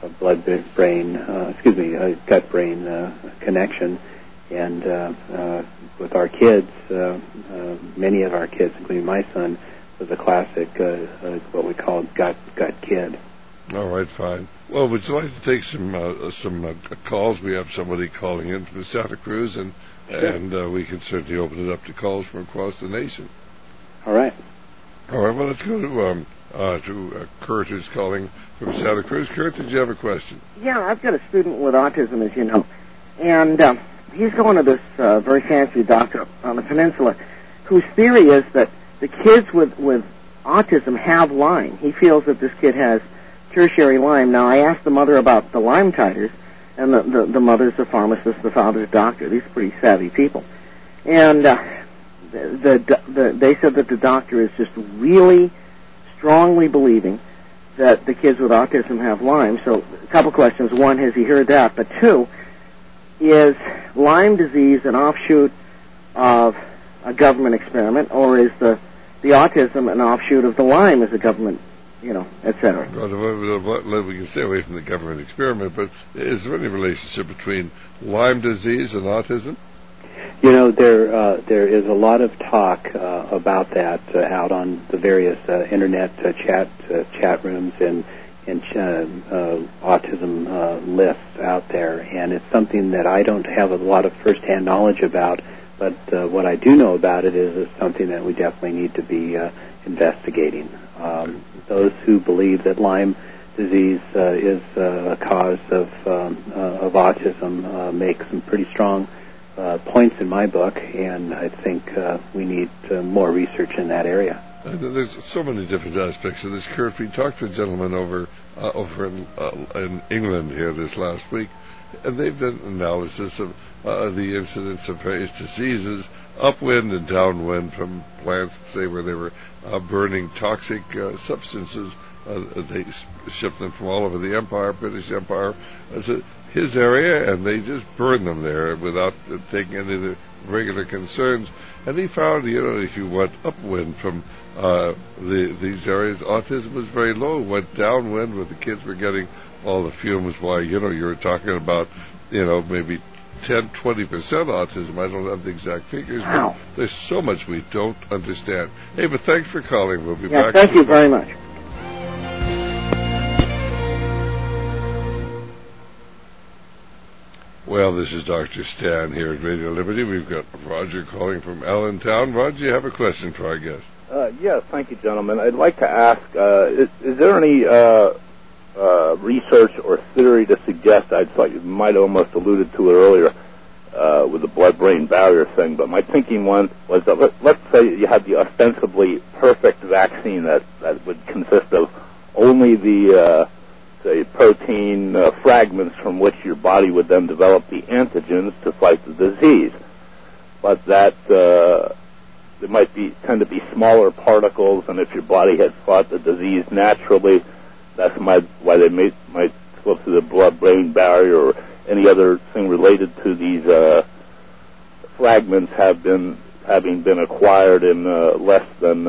Speaker 3: gut-brain connection. And with our kids, many of our kids, including my son, was a classic what we call gut kid.
Speaker 2: All right, fine. Well, would you like to take some calls? We have somebody calling in from Santa Cruz, and we can certainly open it up to calls from across the nation.
Speaker 3: All right.
Speaker 2: Well, let's go to Kurt, who's calling from Santa Cruz. Kurt, did you have a question?
Speaker 7: Yeah, I've got a student with autism, as you know, and he's going to this very fancy doctor on the peninsula, whose theory is that the kids with autism have Lyme. He feels that this kid has tertiary Lyme. Now, I asked the mother about the Lyme titers, and the mother's a pharmacist, the father's a doctor. These are pretty savvy people. And they said that the doctor is just really strongly believing that the kids with autism have Lyme. So a couple questions. One, has he heard that? But two, is Lyme disease an offshoot of a government experiment, or is the autism an offshoot of the Lyme as a government, et cetera?
Speaker 2: Well, we can stay away from the government experiment, but is there any relationship between Lyme disease and autism?
Speaker 3: There is a lot of talk about that out on the various internet chat rooms and autism lists out there, and it's something that I don't have a lot of first-hand knowledge about, but what I do know about it is it's something that we definitely need to be investigating. Those who believe that Lyme disease is a cause of autism make some pretty strong points in my book, and I think we need more research in that area.
Speaker 2: There's so many different aspects of this, Kurt. We talked to a gentleman over in England here this last week, and they've done analysis of the incidence of various diseases, upwind and downwind from plants, say, where they were burning toxic substances. They shipped them from all over the empire, British Empire, to his area, and they just burned them there without taking any of the regular concerns. And he found, if you went upwind from these areas, autism was very low. Went downwind where the kids were getting all the fumes. Why, you were talking about, maybe 10, 20% autism. I don't have the exact figures,
Speaker 7: wow.
Speaker 2: But there's so much we don't understand. Hey, but thanks for calling. We'll be back.
Speaker 7: Thank you very much.
Speaker 2: Well, this is Dr. Stan here at Radio Liberty. We've got Roger calling from Allentown. Roger, you have a question for our guest.
Speaker 8: Yes, thank you, gentlemen. I'd like to ask, is there any research or theory to suggest, I thought you might have almost alluded to it earlier with the blood-brain barrier thing, but my thinking one was that let's say you had the ostensibly perfect vaccine that would consist of only the say protein fragments from which your body would then develop the antigens to fight the disease, but that there might tend to be smaller particles, and if your body had fought the disease naturally, that's why they might slip through the blood-brain barrier or any other thing related to these fragments having been acquired in less than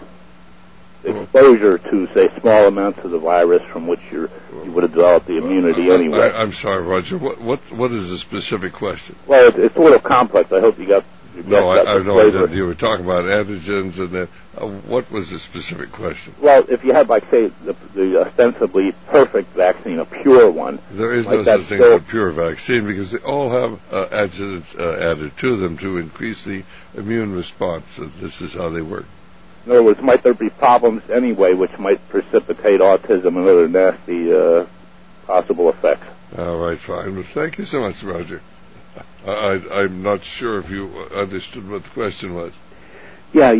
Speaker 8: exposure to, say, small amounts of the virus from which you would have developed the immunity anyway.
Speaker 2: I'm sorry, Roger. What is the specific question?
Speaker 8: Well, it's a little complex. I hope you got.
Speaker 2: No, I know that you were talking about antigens, and then what was the specific question?
Speaker 8: Well, if you had, like, say, the ostensibly perfect vaccine, a pure one.
Speaker 2: There is
Speaker 8: like
Speaker 2: no such thing as a pure vaccine because they all have adjuvants added to them to increase the immune response. So this is how they work.
Speaker 8: In other words, might there be problems anyway which might precipitate autism and other nasty possible effects?
Speaker 2: All right, fine. Well, thank you so much, Roger. I'm not sure if you understood what the question was.
Speaker 3: Yeah,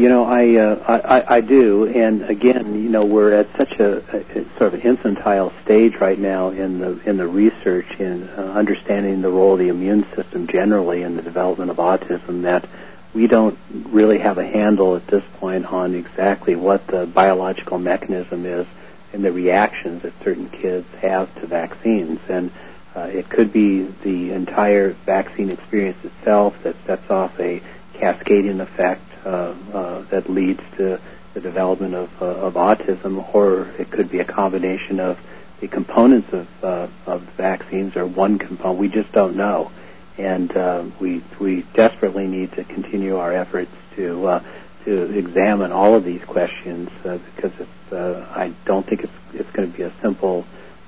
Speaker 3: I do, and again, we're at such a sort of infantile stage right now in the research in understanding the role of the immune system generally in the development of autism that we don't really have a handle at this point on exactly what the biological mechanism is and the reactions that certain kids have to vaccines. And it could be the entire vaccine experience itself that sets off a cascading effect that leads to the development of autism, or it could be a combination of the components of vaccines or one component. We just don't know. And we desperately need to continue our efforts to examine all of these questions because I don't think it's going to be a simple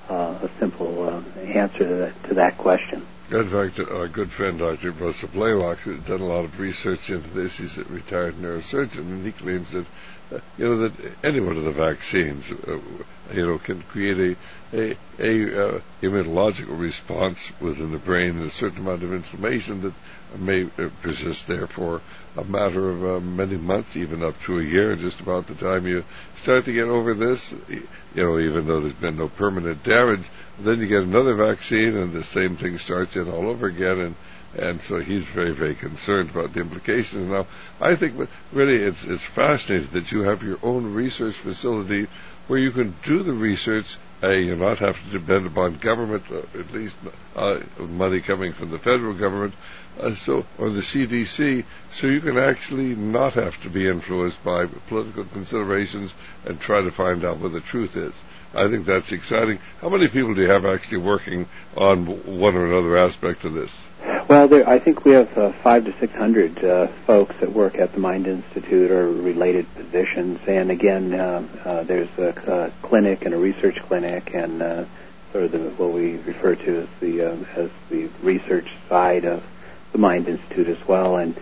Speaker 3: answer to that question.
Speaker 2: In fact, our good friend Dr. Russell Blaylock has done a lot of research into this. He's a retired neurosurgeon, and he claims that that any one of the vaccines can create a immunological response within the brain and a certain amount of inflammation that may persist there for a matter of many months, even up to a year, just about the time you start to get over this, even though there's been no permanent damage. Then you get another vaccine and the same thing starts in all over again, and so he's very, very concerned about the implications. Now, I think really it's fascinating that you have your own research facility where you can do the research. You not have to depend upon government, at least money coming from the federal government, or the CDC, so you can actually not have to be influenced by political considerations and try to find out what the truth is. I think that's exciting. How many people do you have actually working on one or another aspect of this?
Speaker 3: Well, I think we have 500 to 600 folks that work at the Mind Institute or related positions. And again, there's a clinic and a research clinic, and sort of what we refer to as the research side of the Mind Institute as well. And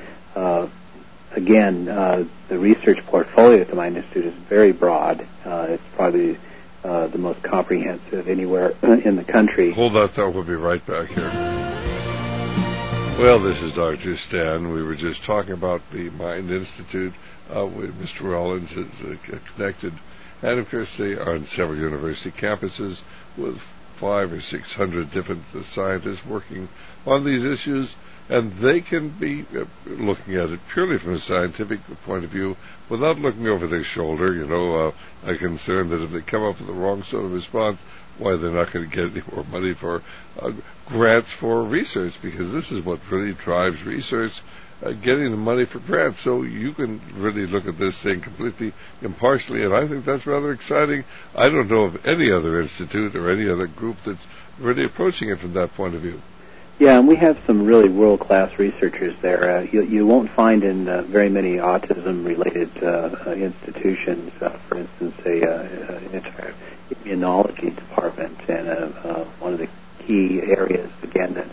Speaker 3: again, the research portfolio at the Mind Institute is very broad. It's probably the most comprehensive anywhere in the country.
Speaker 2: Hold that thought. We'll be right back here. Well, this is Dr. Stan. We were just talking about the Mind Institute with Mr. Rollins is connected. And, of course, they are on several university campuses with 500 or 600 different scientists working on these issues. And they can be looking at it purely from a scientific point of view without looking over their shoulder, a concern that if they come up with the wrong sort of response, why they're not going to get any more money for grants for research, because this is what really drives research, getting the money for grants. So you can really look at this thing completely impartially, and I think that's rather exciting. I don't know of any other institute or any other group that's really approaching it from that point of view.
Speaker 3: Yeah, and we have some really world-class researchers there. You won't find in very many autism-related institutions, for instance, an entire immunology department. And one of the key areas, again, that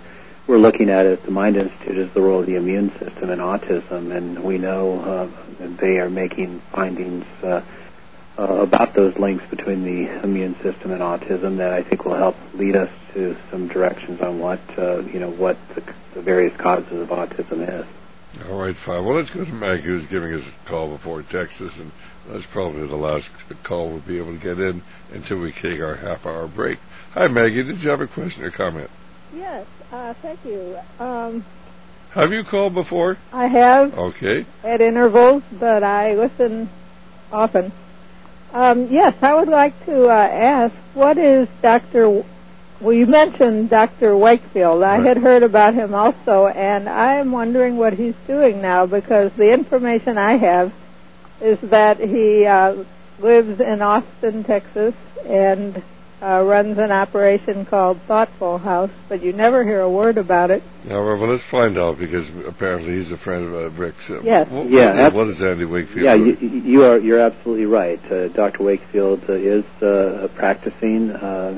Speaker 3: we're looking at the Mind Institute is the role of the immune system in autism, and we know they are making findings about those links between the immune system and autism that I think will help lead us to some directions on what what the various causes of autism is.
Speaker 2: All right, fine. Well, let's go to Maggie, who's giving us a call before Texas, and that's probably the last call we'll be able to get in until we take our half-hour break. Hi, Maggie. Did you have a question or comment?
Speaker 9: Yes, thank you.
Speaker 2: Have you called before?
Speaker 9: I have.
Speaker 2: Okay.
Speaker 9: At intervals, but I listen often. Yes, I would like to ask, what is Dr. Well, you mentioned Dr. Wakefield. I had heard about him also, and I am wondering what he's doing now, because the information I have is that he lives in Austin, Texas, and runs an operation called Thoughtful House, but you never hear a word about it.
Speaker 2: Now, well, let's find out, because apparently he's a friend of Rick's.
Speaker 9: Yes.
Speaker 2: What is Andy Wakefield doing?
Speaker 3: You're absolutely right. Dr. Wakefield is a practicing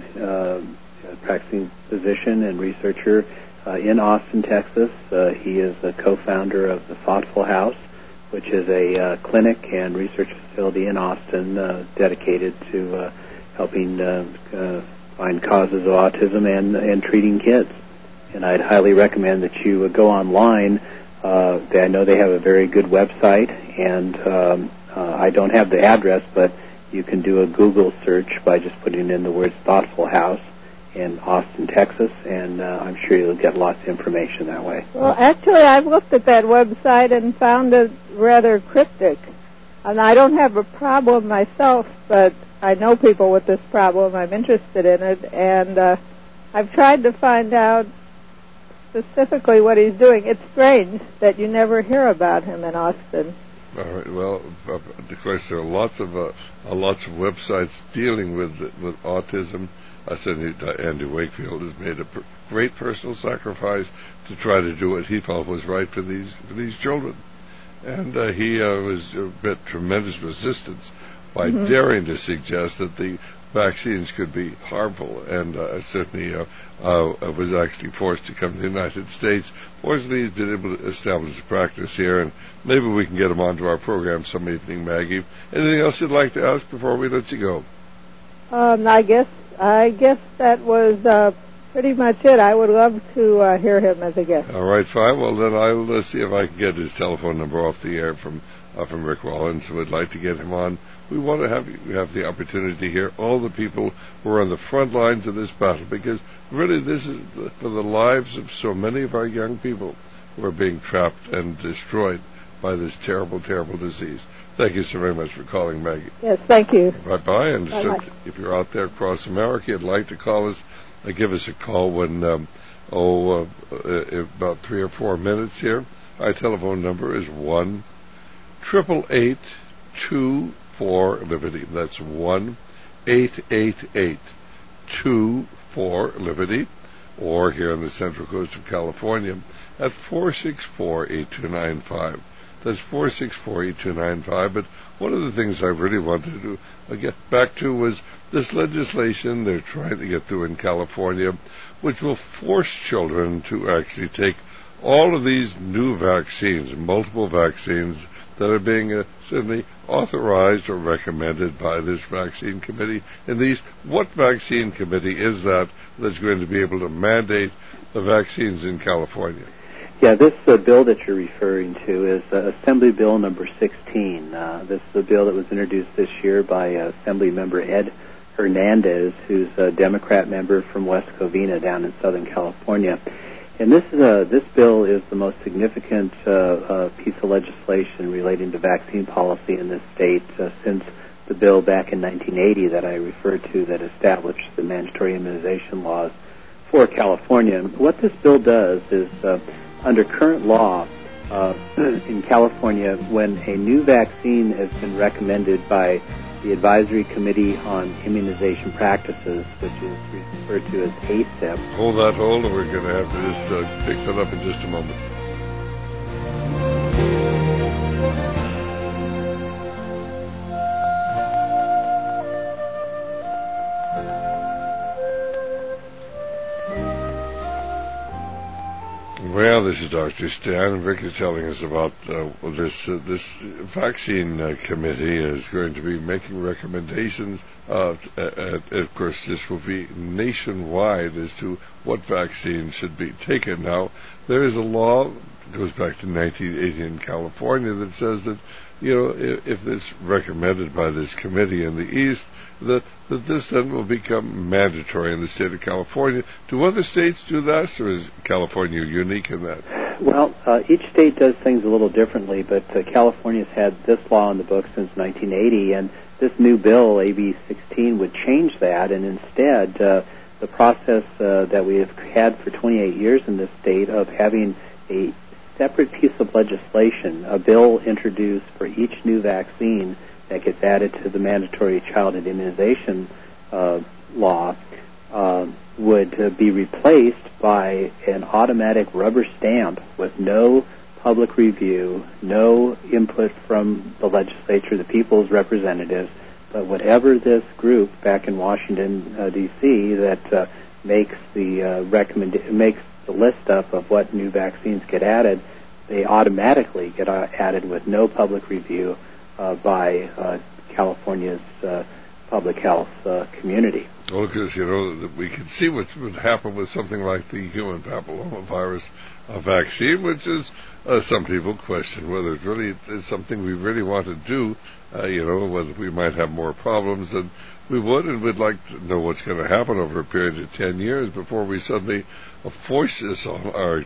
Speaker 3: physician and researcher in Austin, Texas. He is a co-founder of the Thoughtful House, which is a clinic and research facility in Austin dedicated to helping find causes of autism and treating kids. And I'd highly recommend that you go online. I know they have a very good website, and I don't have the address, but you can do a Google search by just putting in the words Thoughtful House in Austin, Texas, and I'm sure you'll get lots of information that way.
Speaker 9: Well, actually, I've looked at that website and found it rather cryptic. And I don't have a problem myself, but I know people with this problem. I'm interested in it, and I've tried to find out specifically what he's doing. It's strange that you never hear about him in Austin.
Speaker 2: All right. Well, of course, there are lots of websites dealing with autism. I said Andy Wakefield has made a great personal sacrifice to try to do what he felt was right for these children, and he met tremendous resistance by daring to suggest that the vaccines could be harmful, and certainly was actually forced to come to the United States. Fortunately, he's been able to establish a practice here, and maybe we can get him onto our program some evening, Maggie. Anything else you'd like to ask before we let you go?
Speaker 9: I guess that was pretty much it. I would love to hear him as a guest.
Speaker 2: All right, fine. Well, then I'll see if I can get his telephone number off the air from Rick Rollins, who would like to get him on. We want to have the opportunity to hear all the people who are on the front lines of this battle, because really this is for the lives of so many of our young people who are being trapped and destroyed by this terrible, terrible disease. Thank you so very much for calling, Maggie.
Speaker 9: Yes, thank you.
Speaker 2: Bye-bye. And if you're out there across America, you'd like to call us, give us a call when, about 3 or 4 minutes here. Our telephone number is 1-888-24-LIBERTY. That's 1-888-24-LIBERTY. Or here on the Central Coast of California at 464-8295. That's 464-8295. But one of the things I really wanted to get back to was this legislation they're trying to get through in California, which will force children to actually take all of these new vaccines, multiple vaccines that are being certainly authorized or recommended by this vaccine committee. And what vaccine committee is that that's going to be able to mandate the vaccines in California?
Speaker 3: Yeah, this bill that you're referring to is Assembly Bill number 16. This is a bill that was introduced this year by Assembly Member Ed Hernandez, who's a Democrat member from West Covina down in Southern California. And this bill is the most significant piece of legislation relating to vaccine policy in this state since the bill back in 1980 that I referred to that established the mandatory immunization laws for California. What this bill does is under current law in California, when a new vaccine has been recommended by the Advisory Committee on Immunization Practices, which is referred to as ACIP.
Speaker 2: Hold that hold, and we're going to have to just pick that up in just a moment. Well, this is Dr. Stan, and Rick is telling us about this vaccine committee is going to be making recommendations. Of course, this will be nationwide as to what vaccine should be taken. Now, there is a law that goes back to 1980 in California that says that, if it's recommended by this committee in the East, that this then will become mandatory in the state of California. Do other states do that, or is California unique in that?
Speaker 3: Well, each state does things a little differently, but California's had this law in the books since 1980, and this new bill, AB 16, would change that, and instead the process that we have had for 28 years in this state of having a separate piece of legislation, a bill introduced for each new vaccine that gets added to the mandatory childhood immunization law, would be replaced by an automatic rubber stamp with no public review, no input from the legislature, the people's representatives, but whatever this group back in Washington, D.C., that makes the list up of what new vaccines get added, they automatically get added with no public review by California's public health community.
Speaker 2: Well, because, we can see what would happen with something like the human papillomavirus vaccine, which is, some people question whether it really is something we really want to do, whether we might have more problems than we would, and we'd like to know what's going to happen over a period of 10 years before we suddenly force this on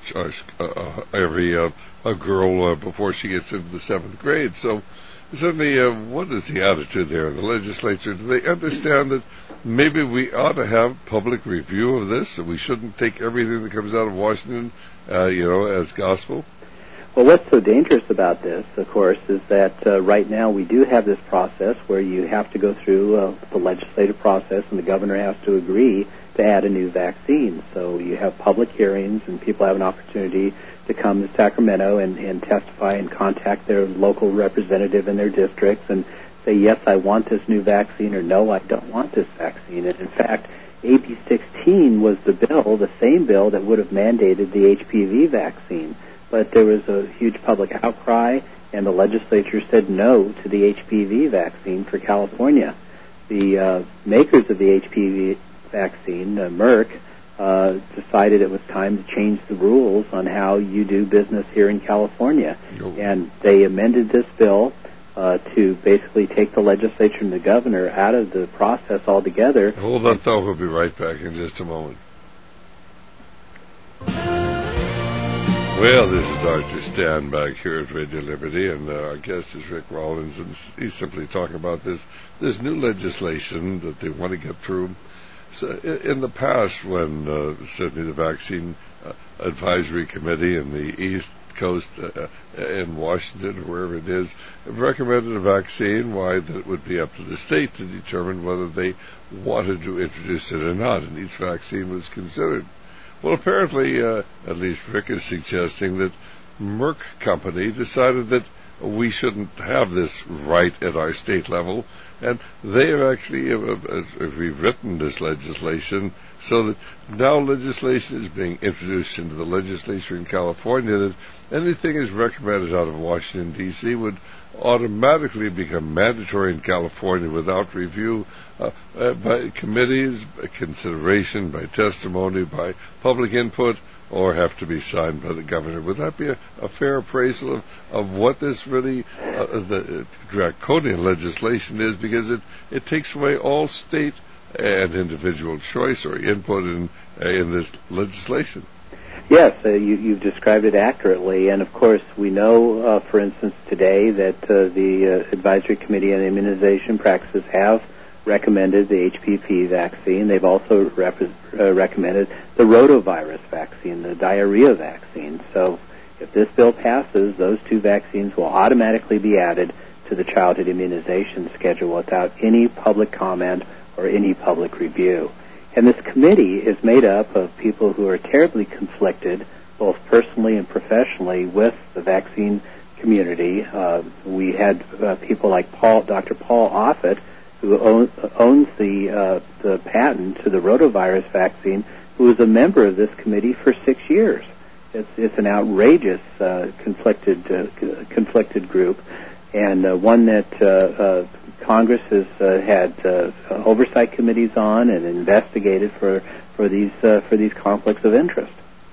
Speaker 2: every girl before she gets into the 7th grade. So, certainly, what is the attitude there in the legislature? Do they understand that maybe we ought to have public review of this, that we shouldn't take everything that comes out of Washington, as gospel?
Speaker 3: Well, what's so dangerous about this, of course, is that right now we do have this process where you have to go through the legislative process, and the governor has to agree to add a new vaccine. So you have public hearings, and people have an opportunity to come to Sacramento and testify and contact their local representative in their districts and say, yes, I want this new vaccine, or no, I don't want this vaccine. And in fact, AB 16 was the same bill that would have mandated the HPV vaccine. But there was a huge public outcry, and the legislature said no to the HPV vaccine for California. The makers of the HPV vaccine, Merck, decided it was time to change the rules on how you do business here in California. And they amended this bill to basically take the legislature and the governor out of the process altogether.
Speaker 2: Hold on, though. We'll be right back in just a moment. Well, this is Dr. Stan back here at Radio Liberty, and our guest is Rick Rollins, and he's simply talking about this new legislation that they want to get through. So in the past, when certainly the Vaccine Advisory Committee in the East Coast in Washington or wherever it is recommended a vaccine, why that it would be up to the state to determine whether they wanted to introduce it or not, and each vaccine was considered. Well, apparently, at least Rick is suggesting that Merck Company decided that we shouldn't have this right at our state level, and they have actually rewritten this legislation so that now legislation is being introduced into the legislature in California that anything is recommended out of Washington, D.C. would automatically become mandatory in California without review by committees, by consideration, by testimony, by public input, or have to be signed by the governor. Would that be a fair appraisal of what this really, the draconian legislation is, because it takes away all state and individual choice or input in this legislation?
Speaker 3: Yes, you've described it accurately, and of course we know, for instance, today that the Advisory Committee on Immunization Practices have recommended the HPV vaccine. They've also recommended the rotavirus vaccine, the diarrhea vaccine. So if this bill passes, those two vaccines will automatically be added to the childhood immunization schedule without any public comment or any public review. And this committee is made up of people who are terribly conflicted, both personally and professionally, with the vaccine community. We had people like Dr. Paul Offit, who owns the patent to the rotavirus vaccine, who was a member of this committee for 6 years. It's an outrageous conflicted group, and one that Congress has had oversight committees on and investigated for these conflicts of interest.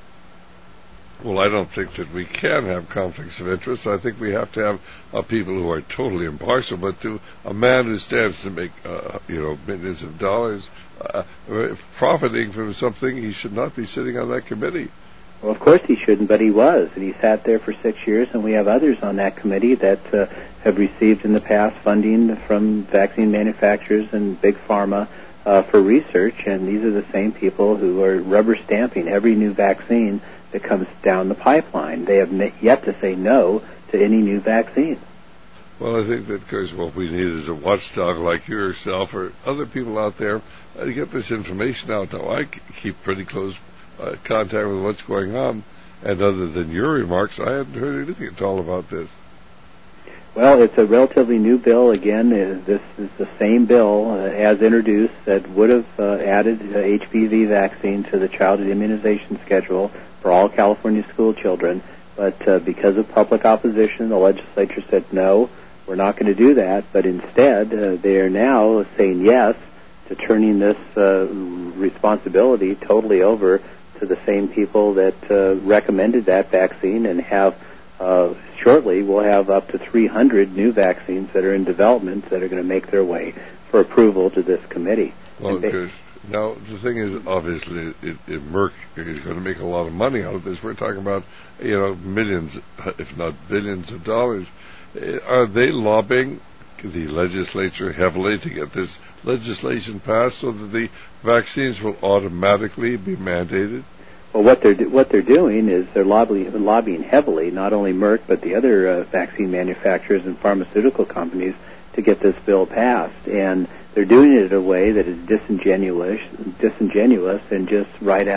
Speaker 2: Well, I don't think that we can have conflicts of interest. I think we have to have people who are totally impartial. But to a man who stands to make millions of dollars profiting from something, he should not be sitting on that committee.
Speaker 3: Well, of course he shouldn't, but he was, and he sat there for 6 years, and we have others on that committee that have received in the past funding from vaccine manufacturers and big pharma for research, and these are the same people who are rubber stamping every new vaccine that comes down the pipeline. They have yet to say no to any new vaccine.
Speaker 2: Well, I think that, because what we need is a watchdog like yourself or other people out there to get this information out. Now, I keep pretty close contact with what's going on, and other than your remarks, I hadn't heard anything at all about this.
Speaker 3: Well, it's a relatively new bill. Again, this is the same bill as introduced that would have added HPV vaccine to the childhood immunization schedule for all California school children. But because of public opposition, the legislature said, no, we're not going to do that. But instead, they are now saying yes to turning this responsibility totally over to the same people that recommended that vaccine, and have shortly we'll have up to 300 new vaccines that are in development that are going to make their way for approval to this committee.
Speaker 2: Well, because now the thing is, obviously, Merck is going to make a lot of money out of this. We're talking about millions, if not billions of dollars. Are they lobbying the legislature heavily to get this legislation passed so that the vaccines will automatically be mandated?
Speaker 3: Well, what they're doing is they're lobbying heavily, not only Merck but the other vaccine manufacturers and pharmaceutical companies, to get this bill passed. And they're doing it in a way that is disingenuous and just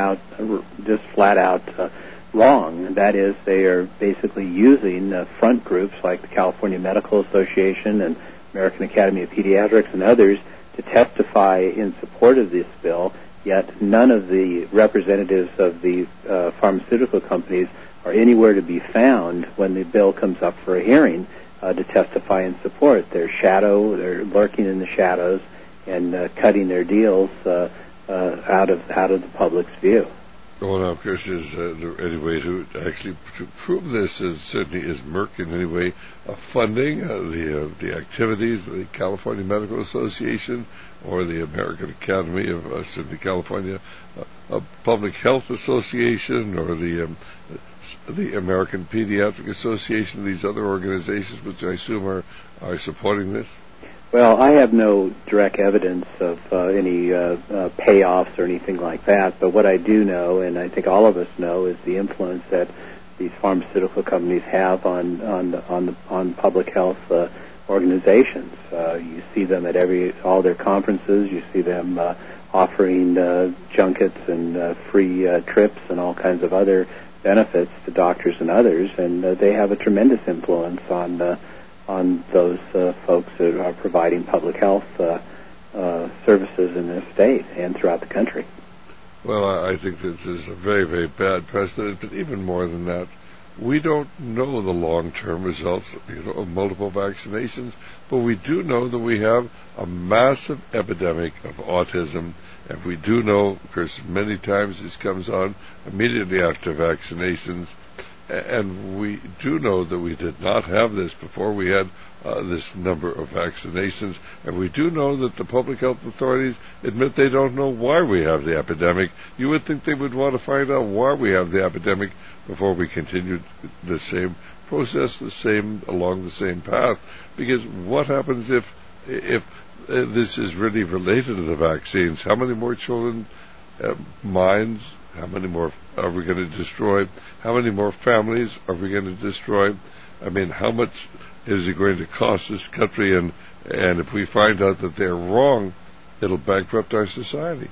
Speaker 3: flat out wrong. And that is, they are basically using front groups like the California Medical Association and American Academy of Pediatrics and others to testify in support of this bill, yet none of the representatives of the pharmaceutical companies are anywhere to be found when the bill comes up for a hearing to testify in support. They're lurking in the shadows and cutting their deals out of the public's view.
Speaker 2: Well, now, of course, is there any way to actually to prove this? Certainly, is Merck in any way funding the activities of the California Medical Association or the American Academy of certainly California Public Health Association or the American Pediatric Association, these other organizations which I assume are supporting this?
Speaker 3: Well, I have no direct evidence of any payoffs or anything like that, but what I do know, and I think all of us know, is the influence that these pharmaceutical companies have on public health organizations. You see them at all their conferences. You see them offering junkets and free trips and all kinds of other benefits to doctors and others, and they have a tremendous influence on those folks that are providing public health services in this state and throughout the country.
Speaker 2: Well, I think this is a very, very bad precedent, but even more than that, we don't know the long-term results of multiple vaccinations, but we do know that we have a massive epidemic of autism, and we do know, of course, many times this comes on immediately after vaccinations. And we do know that we did not have this before we had this number of vaccinations. And we do know that the public health authorities admit they don't know why we have the epidemic. You would think they would want to find out why we have the epidemic before we continue the same process, along the same path. Because what happens if this is really related to the vaccines? How many more children, minds, how many more are we going to destroy? How many more families are we going to destroy? I mean, how much is it going to cost this country? And if we find out that they're wrong, it'll bankrupt our society.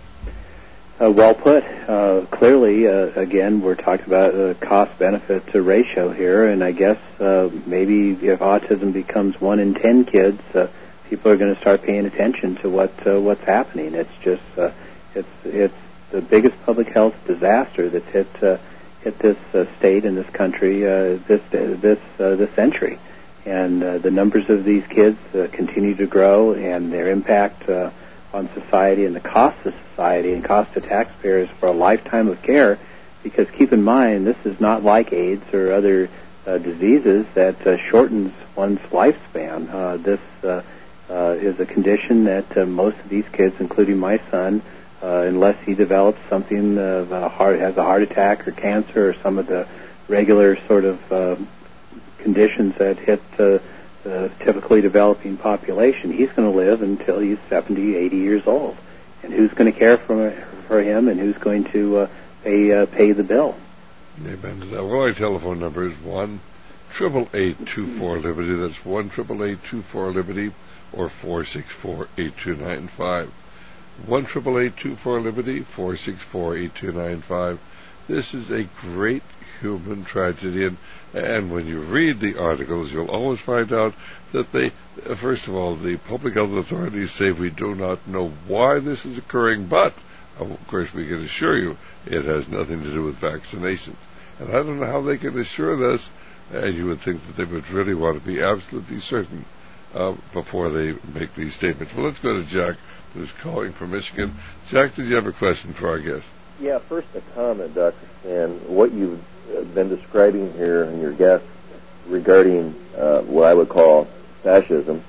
Speaker 3: Well put. Clearly, again, we're talking about a cost-benefit ratio here, and I guess maybe if autism becomes 1 in 10 kids, people are going to start paying attention to what's happening. It's just it's the biggest public health disaster that's hit this state and this country this century. And the numbers of these kids continue to grow, and their impact on society and the cost to society and cost to taxpayers for a lifetime of care. Because keep in mind, this is not like AIDS or other diseases that shortens one's lifespan. This is a condition that most of these kids, including my son, unless he develops something has a heart attack or cancer or some of the regular sort of conditions that hit the typically developing population, he's going to live until he's 70, 80 years old. And who's going to care for him, and who's going to pay the bill?
Speaker 2: Amen to that. Well, our telephone number is 1-888-24-LIBERTY. That's 1-888-24-LIBERTY or 464-8295. 1-888-24-LIBERTY, 464-8295. This is a great human tragedy, and when you read the articles, you'll always find out that they, first of all, the public health authorities say we do not know why this is occurring, but, of course, we can assure you it has nothing to do with vaccinations. And I don't know how they can assure this, and you would think that they would really want to be absolutely certain before they make these statements. Well, let's go to Jack, who's calling from Michigan. Jack, did you have a question for our guest?
Speaker 10: Yeah, first a comment, Dr. Stan. What you've been describing here and your guest regarding what I would call fascism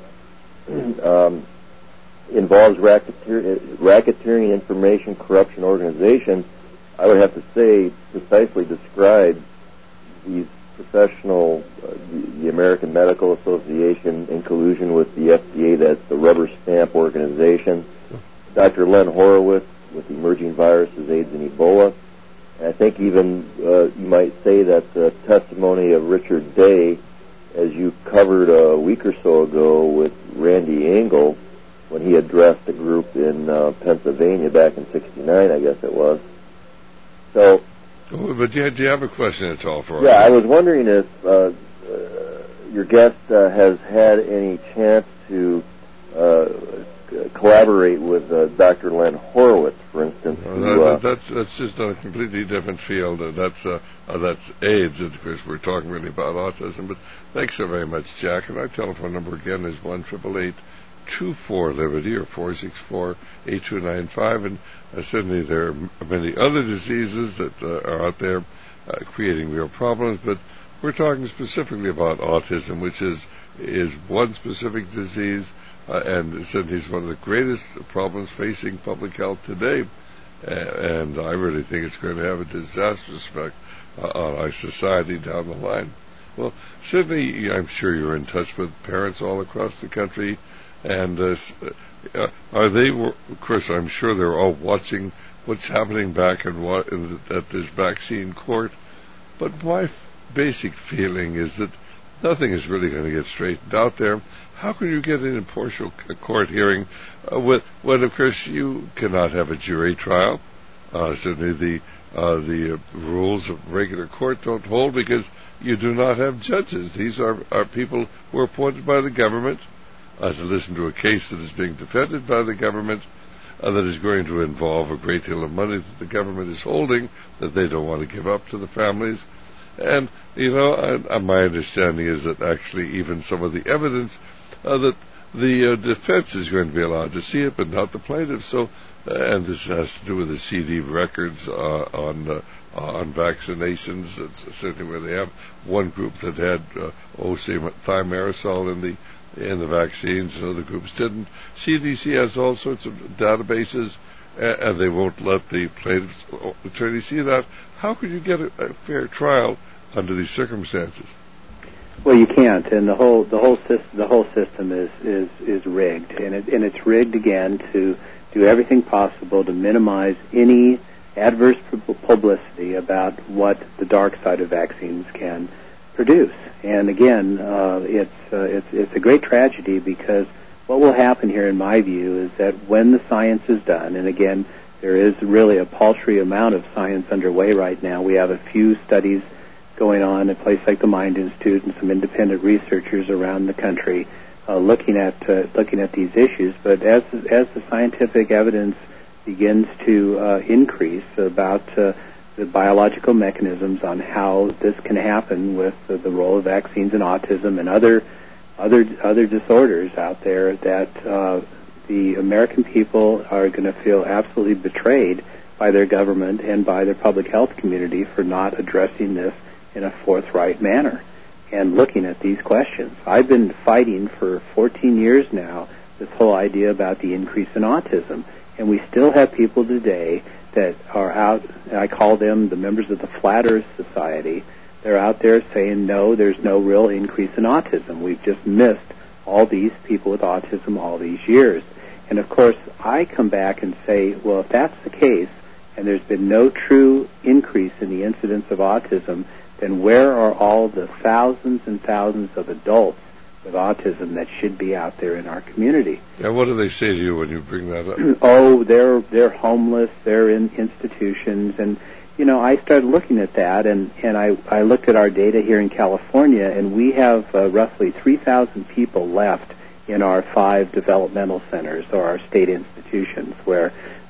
Speaker 10: involves racketeering, information, corruption, organization. I would have to say precisely describe these professional, the American Medical Association in collusion with the FDA, that's the rubber stamp organization, Dr. Len Horowitz with emerging viruses, AIDS and Ebola. And I think even you might say that the testimony of Richard Day, as you covered a week or so ago with Randy Engel, when he addressed a group in Pennsylvania back in '69, I guess it was. So,
Speaker 2: but do you have a question at all for us?
Speaker 10: Yeah, I was wondering if your guest has had any chance to collaborate with Dr. Len Horowitz, for instance.
Speaker 2: That's just on a completely different field. That's AIDS. Of course, we're talking really about autism. But thanks so very much, Jack. And our telephone number again is 1-888-24-LIBERTY or 464-8295. And certainly there are many other diseases that are out there creating real problems. But we're talking specifically about autism, which is one specific disease. And certainly is one of the greatest problems facing public health today. And I really think it's going to have a disastrous effect on our society down the line. Well, certainly I'm sure you're in touch with parents all across the country. And are they, of course, I'm sure they're all watching what's happening back at this vaccine court. But my basic feeling is that nothing is really going to get straightened out there. How can you get an impartial court hearing when, of course, you cannot have a jury trial? Certainly the rules of regular court don't hold because you do not have judges. These are people who are appointed by the government to listen to a case that is being defended by the government that is going to involve a great deal of money that the government is holding that they don't want to give up to the families. And, my understanding is that actually even some of the evidence that the defense is going to be allowed to see it, but not the plaintiff. So, and this has to do with the CD records on vaccinations. It's certainly where they have one group that had thimerosal in the vaccines, and other groups didn't. CDC has all sorts of databases, and they won't let the plaintiff's attorney see that. How could you get a fair trial under these circumstances?
Speaker 3: Well, you can't, and the whole system is rigged, and it's rigged again to do everything possible to minimize any adverse publicity about what the dark side of vaccines can produce. And again, it's a great tragedy because what will happen here, in my view, is that when the science is done, and again, there is really a paltry amount of science underway right now. We have a few studies going on at a place like the Mind Institute and some independent researchers around the country looking at these issues. But as the scientific evidence begins to increase about the biological mechanisms on how this can happen with the role of vaccines in autism and other disorders out there, that the American people are going to feel absolutely betrayed by their government and by their public health community for not addressing this in a forthright manner and looking at these questions. I've been fighting for 14 years now this whole idea about the increase in autism, and we still have people today that are out, and I call them the members of the Flat Earth Society. They're out there saying, no, there's no real increase in autism. We've just missed all these people with autism all these years. And, of course, I come back and say, well, if that's the case, and there's been no true increase in the incidence of autism, then where are all the thousands and thousands of adults with autism that should be out there in our community?
Speaker 2: And what do they say to you when you bring that up?
Speaker 3: Oh, they're homeless, they're in institutions, and you know, I started looking at that, and I looked at our data here in California, and we have roughly 3,000 people left in our 5 developmental centers, or our state institutions, where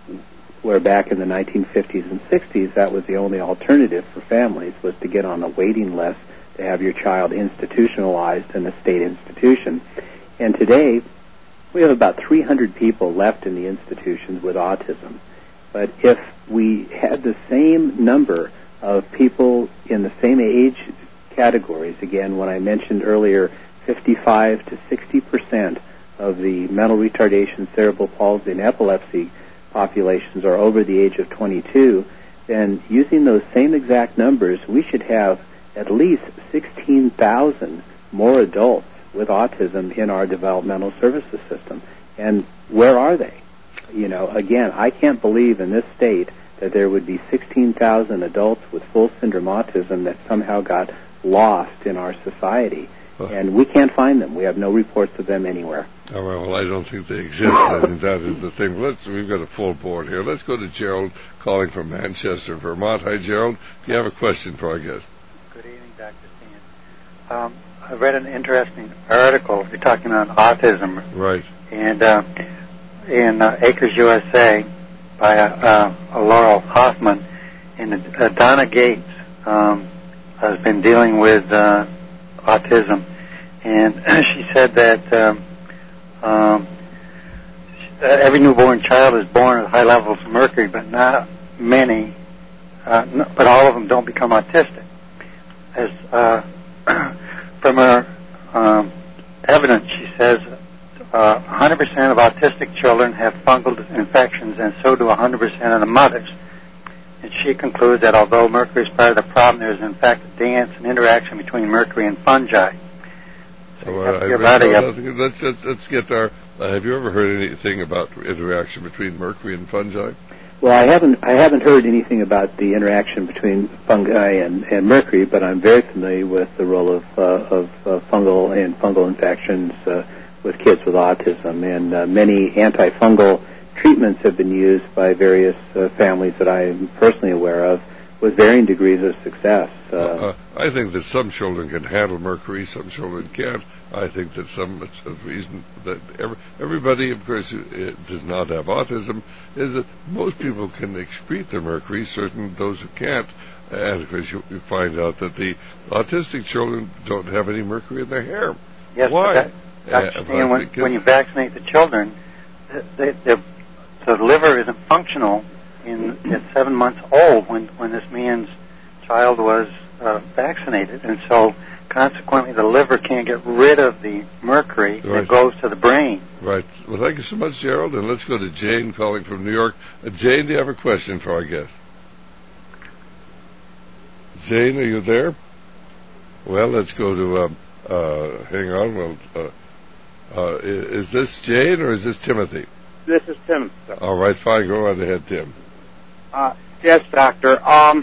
Speaker 3: back in the 1950s and 60s, that was the only alternative for families, was to get on a waiting list to have your child institutionalized in a state institution. And today, we have about 300 people left in the institutions with autism. But if we had the same number of people in the same age categories, again, when I mentioned earlier, 55 to 60% of the mental retardation, cerebral palsy, and epilepsy populations are over the age of 22, then using those same exact numbers, we should have at least 16,000 more adults with autism in our developmental services system. And where are they? You know, again, I can't believe in this state that there would be 16,000 adults with full syndrome autism that somehow got lost in our society. And we can't find them. We have no reports of them anywhere.
Speaker 2: Oh, well, I don't think they exist. I think that is the thing. We've got a full board here. Let's go to Gerald calling from Manchester, Vermont. Hi, Gerald. Do you have a question for our guest?
Speaker 11: Good evening, Dr. Stan. I read an interesting article. You're talking on autism.
Speaker 2: Right.
Speaker 11: And in Acres, USA, by Laurel Hoffman, and Donna Gates has been dealing with autism, and she said that every newborn child is born at high levels of mercury, but not many, but all of them don't become autistic. As from her evidence, she says 100% of autistic children have fungal infections, and so do 100% of the mothers. And she concludes that although mercury is part of the problem, there is in fact a dance and interaction between mercury and fungi. So
Speaker 2: let's get our. Have you ever heard anything about interaction between mercury and fungi?
Speaker 3: Well, I haven't heard anything about the interaction between fungi and mercury, but I'm very familiar with the role of fungal infections with kids with autism, and many antifungal treatments have been used by various families that I am personally aware of with varying degrees of success.
Speaker 2: I think that some children can handle mercury, some children can't. I think that it's a reason that everybody, of course, who does not have autism, is that most people can excrete their mercury, those who can't. And, of course, you find out that the autistic children don't have any mercury in their hair.
Speaker 11: Yes,
Speaker 2: why?
Speaker 11: When you vaccinate the children, the liver isn't functional at 7 months old when this man's child was vaccinated, and so consequently the liver can't get rid of the mercury that goes to the brain.
Speaker 2: Right. Well, thank you so much, Gerald, and let's go to Jane calling from New York. Jane, do you have a question for our guest? Jane, are you there? Well, let's go to hang on. Well, is this Jane or is this Timothy?
Speaker 12: This is Tim. Sir.
Speaker 2: All right, fine. Go on ahead, Tim.
Speaker 12: Yes, doctor.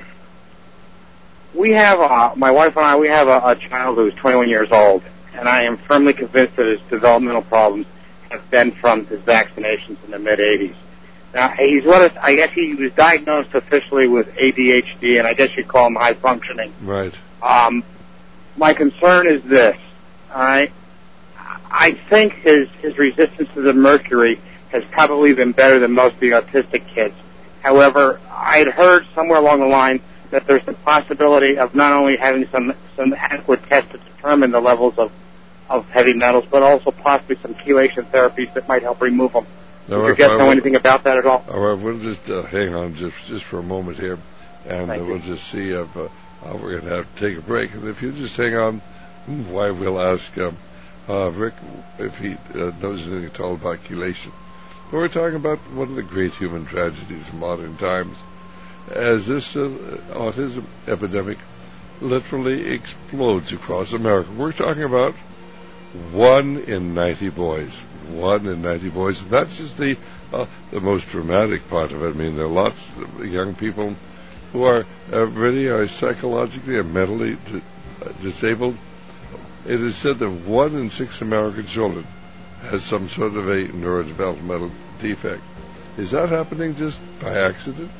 Speaker 12: We have, my wife and I, we have a child who's 21 years old, and I am firmly convinced that his developmental problems have been from his vaccinations in the mid-'80s. Now, he's what I guess he was diagnosed officially with ADHD, and I guess you'd call him high functioning.
Speaker 2: Right.
Speaker 12: My concern is this, all right? I think his resistance to the mercury has probably been better than most of the autistic kids. However, I'd heard somewhere along the line that there's the possibility of not only having some adequate tests to determine the levels of heavy metals, but also possibly some chelation therapies that might help remove them. Do you guys know anything about that at all?
Speaker 2: All right, we'll just hang on just for a moment here, and we'll just see if we're going to have to take a break. And if you just hang on, why we'll ask Rick if he knows anything at all about chelation. But we're talking about one of the great human tragedies of modern times, as this autism epidemic literally explodes across America. We're talking about 1 in 90 boys. 1 in 90 boys. And that's just the most dramatic part of it. I mean, there are lots of young people who are really psychologically and mentally disabled. It is said that 1 in 6 American children has some sort of a neurodevelopmental defect. Is that happening just by accident?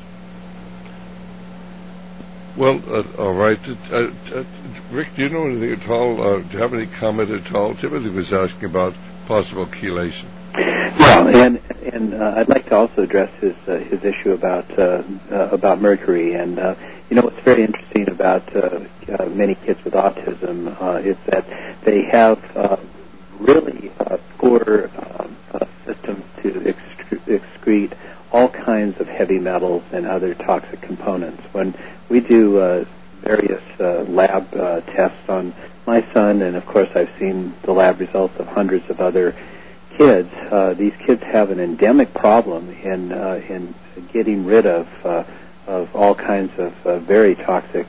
Speaker 2: Well, all right. Rick, do you know anything at all? Do you have any comment at all? Timothy was asking about possible chelation.
Speaker 3: Well, and I'd like to also address his issue about mercury. And what's very interesting about many kids with autism is that they have really poor systems to excrete all kinds of heavy metals and other toxic components. When we do various lab tests on my son, and of course I've seen the lab results of hundreds of other kids, these kids have an endemic problem in getting rid of all kinds of very toxic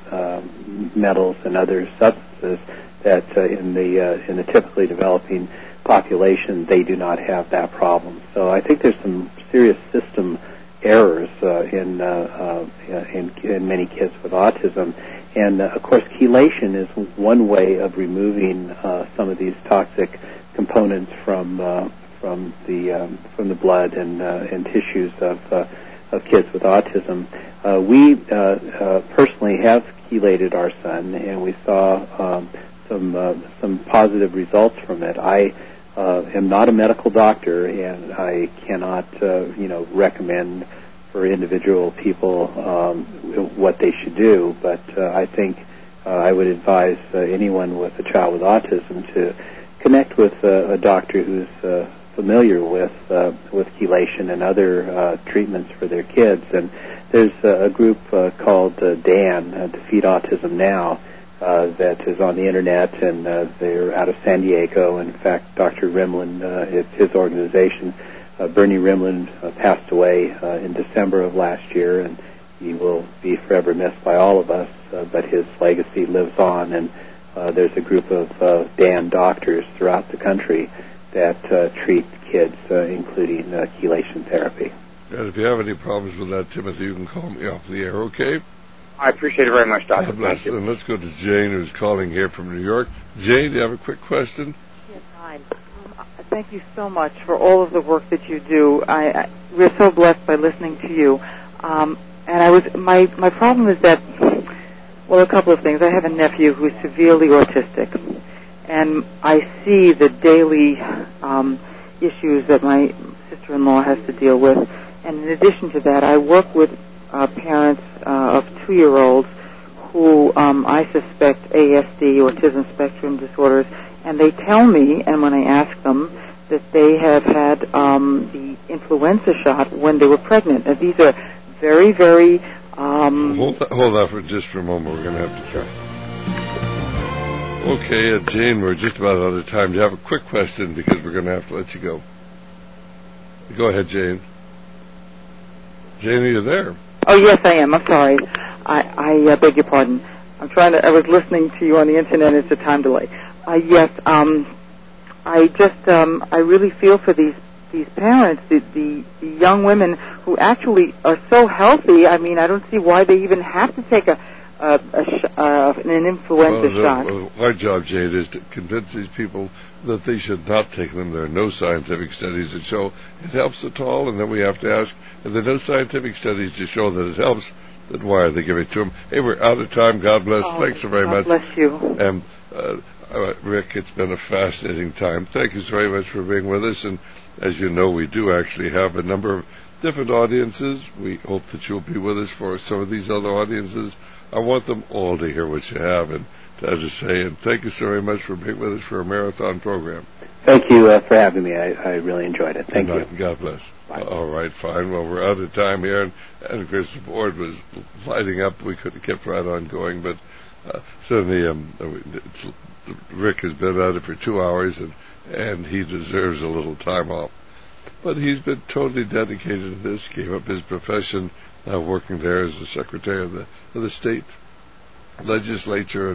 Speaker 3: metals and other substances that in the typically developing population they do not have that problem. So I think there's some serious system errors in many kids with autism, and of course chelation is one way of removing some of these toxic components from the blood and tissues of kids with autism. We personally have chelated our son, and we saw some positive results from it. I am not a medical doctor, and I cannot recommend for individual people what they should do, but I think I would advise anyone with a child with autism to connect with a doctor who's familiar with chelation and other treatments for their kids. And there's a group called DAN, Defeat Autism Now, that is on the internet, and they're out of San Diego. In fact, Dr. Rimland, it's his organization. Bernie Rimland passed away in December of last year, and he will be forever missed by all of us, but his legacy lives on, and there's a group of DAN doctors throughout the country that treat kids, including chelation therapy.
Speaker 2: And if you have any problems with that, Timothy, you can call me off the air, okay?
Speaker 12: I appreciate it very much, Doctor.
Speaker 2: God bless. And let's go to Jane, who's calling here from New York. Jane, do you have a quick question?
Speaker 13: Yes, hi. Thank you so much for all of the work that you do. We're so blessed by listening to you. And my problem is that, well, a couple of things. I have a nephew who is severely autistic, and I see the daily issues that my sister-in-law has to deal with. And in addition to that, I work with parents of 2-year-olds who I suspect ASD, autism spectrum disorders, and they tell me, and when I ask them, that they have had the influenza shot when they were pregnant. Now, these are very, very...
Speaker 2: Hold that for just for a moment. We're going to have to try. Okay, Jane, we're just about out of time. Do you have a quick question, because we're going to have to let you go? Go ahead, Jane. Jane, are you there?
Speaker 13: Oh, yes, I am. I'm sorry. I beg your pardon. I was listening to you on the internet. It's a time delay. Yes, I really feel for these parents, the young women who actually are so healthy. I mean, I don't see why they even have to take an influenza shot.
Speaker 2: Our job, Jane, is to convince these people that they should not take them. There are no scientific studies that show it helps at all, and then we have to ask, if there are no scientific studies to show that it helps, then why are they giving it to them? Hey, we're out of time. God bless. Thanks so very much.
Speaker 13: God bless you.
Speaker 2: And Rick, it's been a fascinating time. Thank you so very much for being with us. And as you know, we do actually have a number of different audiences. We hope that you'll be with us for some of these other audiences. I want them all to hear what you have and to say. And thank you so very much for being with us for a marathon program.
Speaker 3: Thank you for having me. I really enjoyed it. Thank you.
Speaker 2: God bless. Bye. All right, fine. Well, we're out of time here, and of course the board was lighting up. We could have kept right on going, but certainly Rick has been at it for 2 hours, and he deserves a little time off. But he's been totally dedicated to this. Gave up his profession, working there as the secretary of the state legislature,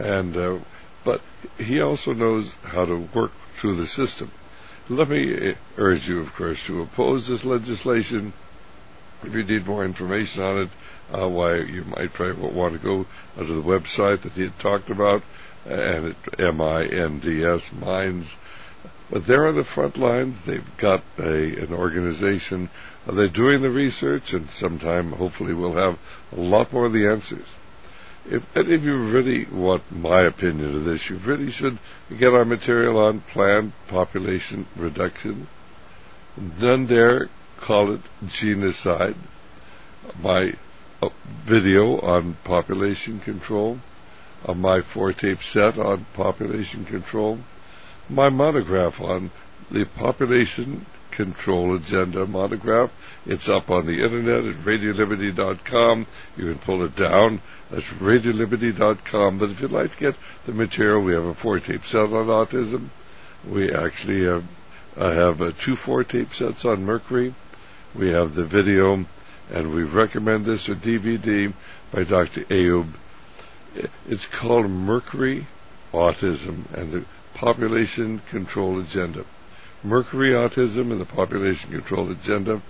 Speaker 2: but he also knows how to work through the system. Let me urge you, of course, to oppose this legislation. If you need more information on it, why you might probably want to go to the website that he had talked about, and it's MINDS, Minds. But they're on the front lines. They've got an organization. They're doing the research, and sometime, hopefully, we'll have a lot more of the answers. If any of you really want my opinion of this, you really should get our material on planned population reduction. None dare call it genocide. My video on population control, my 4-tape set on population control, my monograph on the population control agenda monograph. It's up on the internet at RadioLiberty.com. You can pull it down. That's RadioLiberty.com. But if you'd like to get the material, we have a 4-tape set on autism. We actually have 2 4-tape sets on Mercury. We have the video, and we recommend this, a DVD by Dr. Ayub. It's called Mercury, Autism, and the Population Control Agenda. Mercury, Autism, and the Population Control Agenda.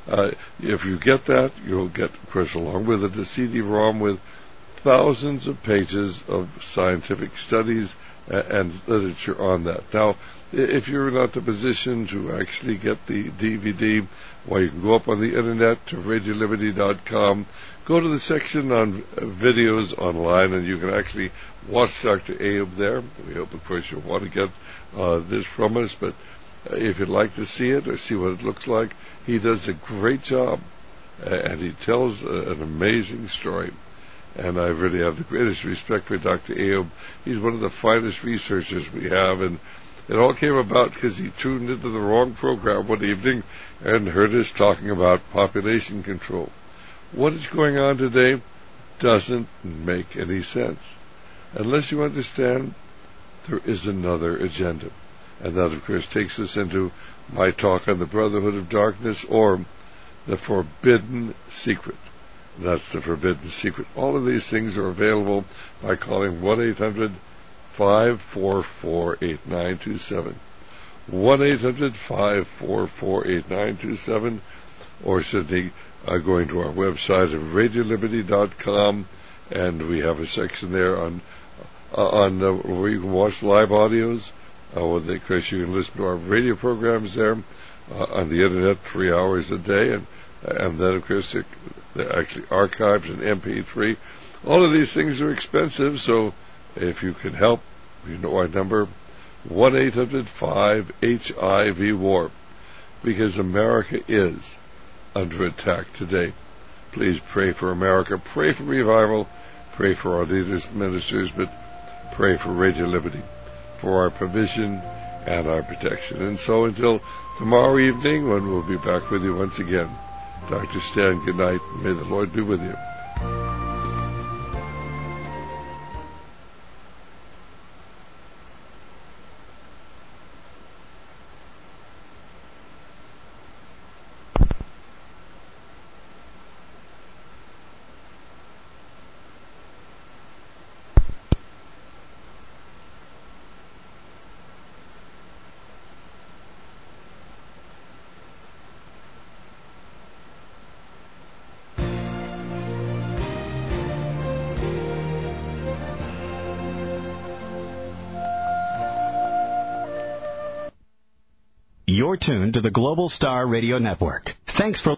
Speaker 2: If you get that, you'll get, of course, along with it, a CD-ROM with thousands of pages of scientific studies and literature on that. Now, if you're not in a position to actually get the DVD, well, you can go up on the internet to RadioLiberty.com, go to the section on videos online, and you can actually watch Dr. Ayub there. We hope, of course, you'll want to get this from us, but if you'd like to see it or see what it looks like, he does a great job, and he tells an amazing story. And I really have the greatest respect for Dr. Ayub. He's one of the finest researchers we have, and it all came about because he tuned into the wrong program one evening and heard us talking about population control. What is going on today doesn't make any sense unless you understand there is another agenda. And that, of course, takes us into my talk on the Brotherhood of Darkness, or the Forbidden Secret. That's the Forbidden Secret. All of these things are available by calling 1-800-544-8927. 1-800-544-8927, or simply going to our website at RadioLiberty.com, and we have a section there on where you can watch live audios. Of course, you can listen to our radio programs there on the internet 3 hours a day, and then, of course, they're actually archived in MP3. All of these things are expensive, so if you can help, you know our number, 1-800-5HIV-WAR, because America is under attack today. Please pray for America, pray for revival, pray for our leaders and ministers, but pray for Radio Liberty, for our provision and our protection. And so until tomorrow evening, when we'll be back with you once again, Dr. Stan, good night. May the Lord be with you.
Speaker 14: You're tuned to the Global Star Radio Network. Thanks for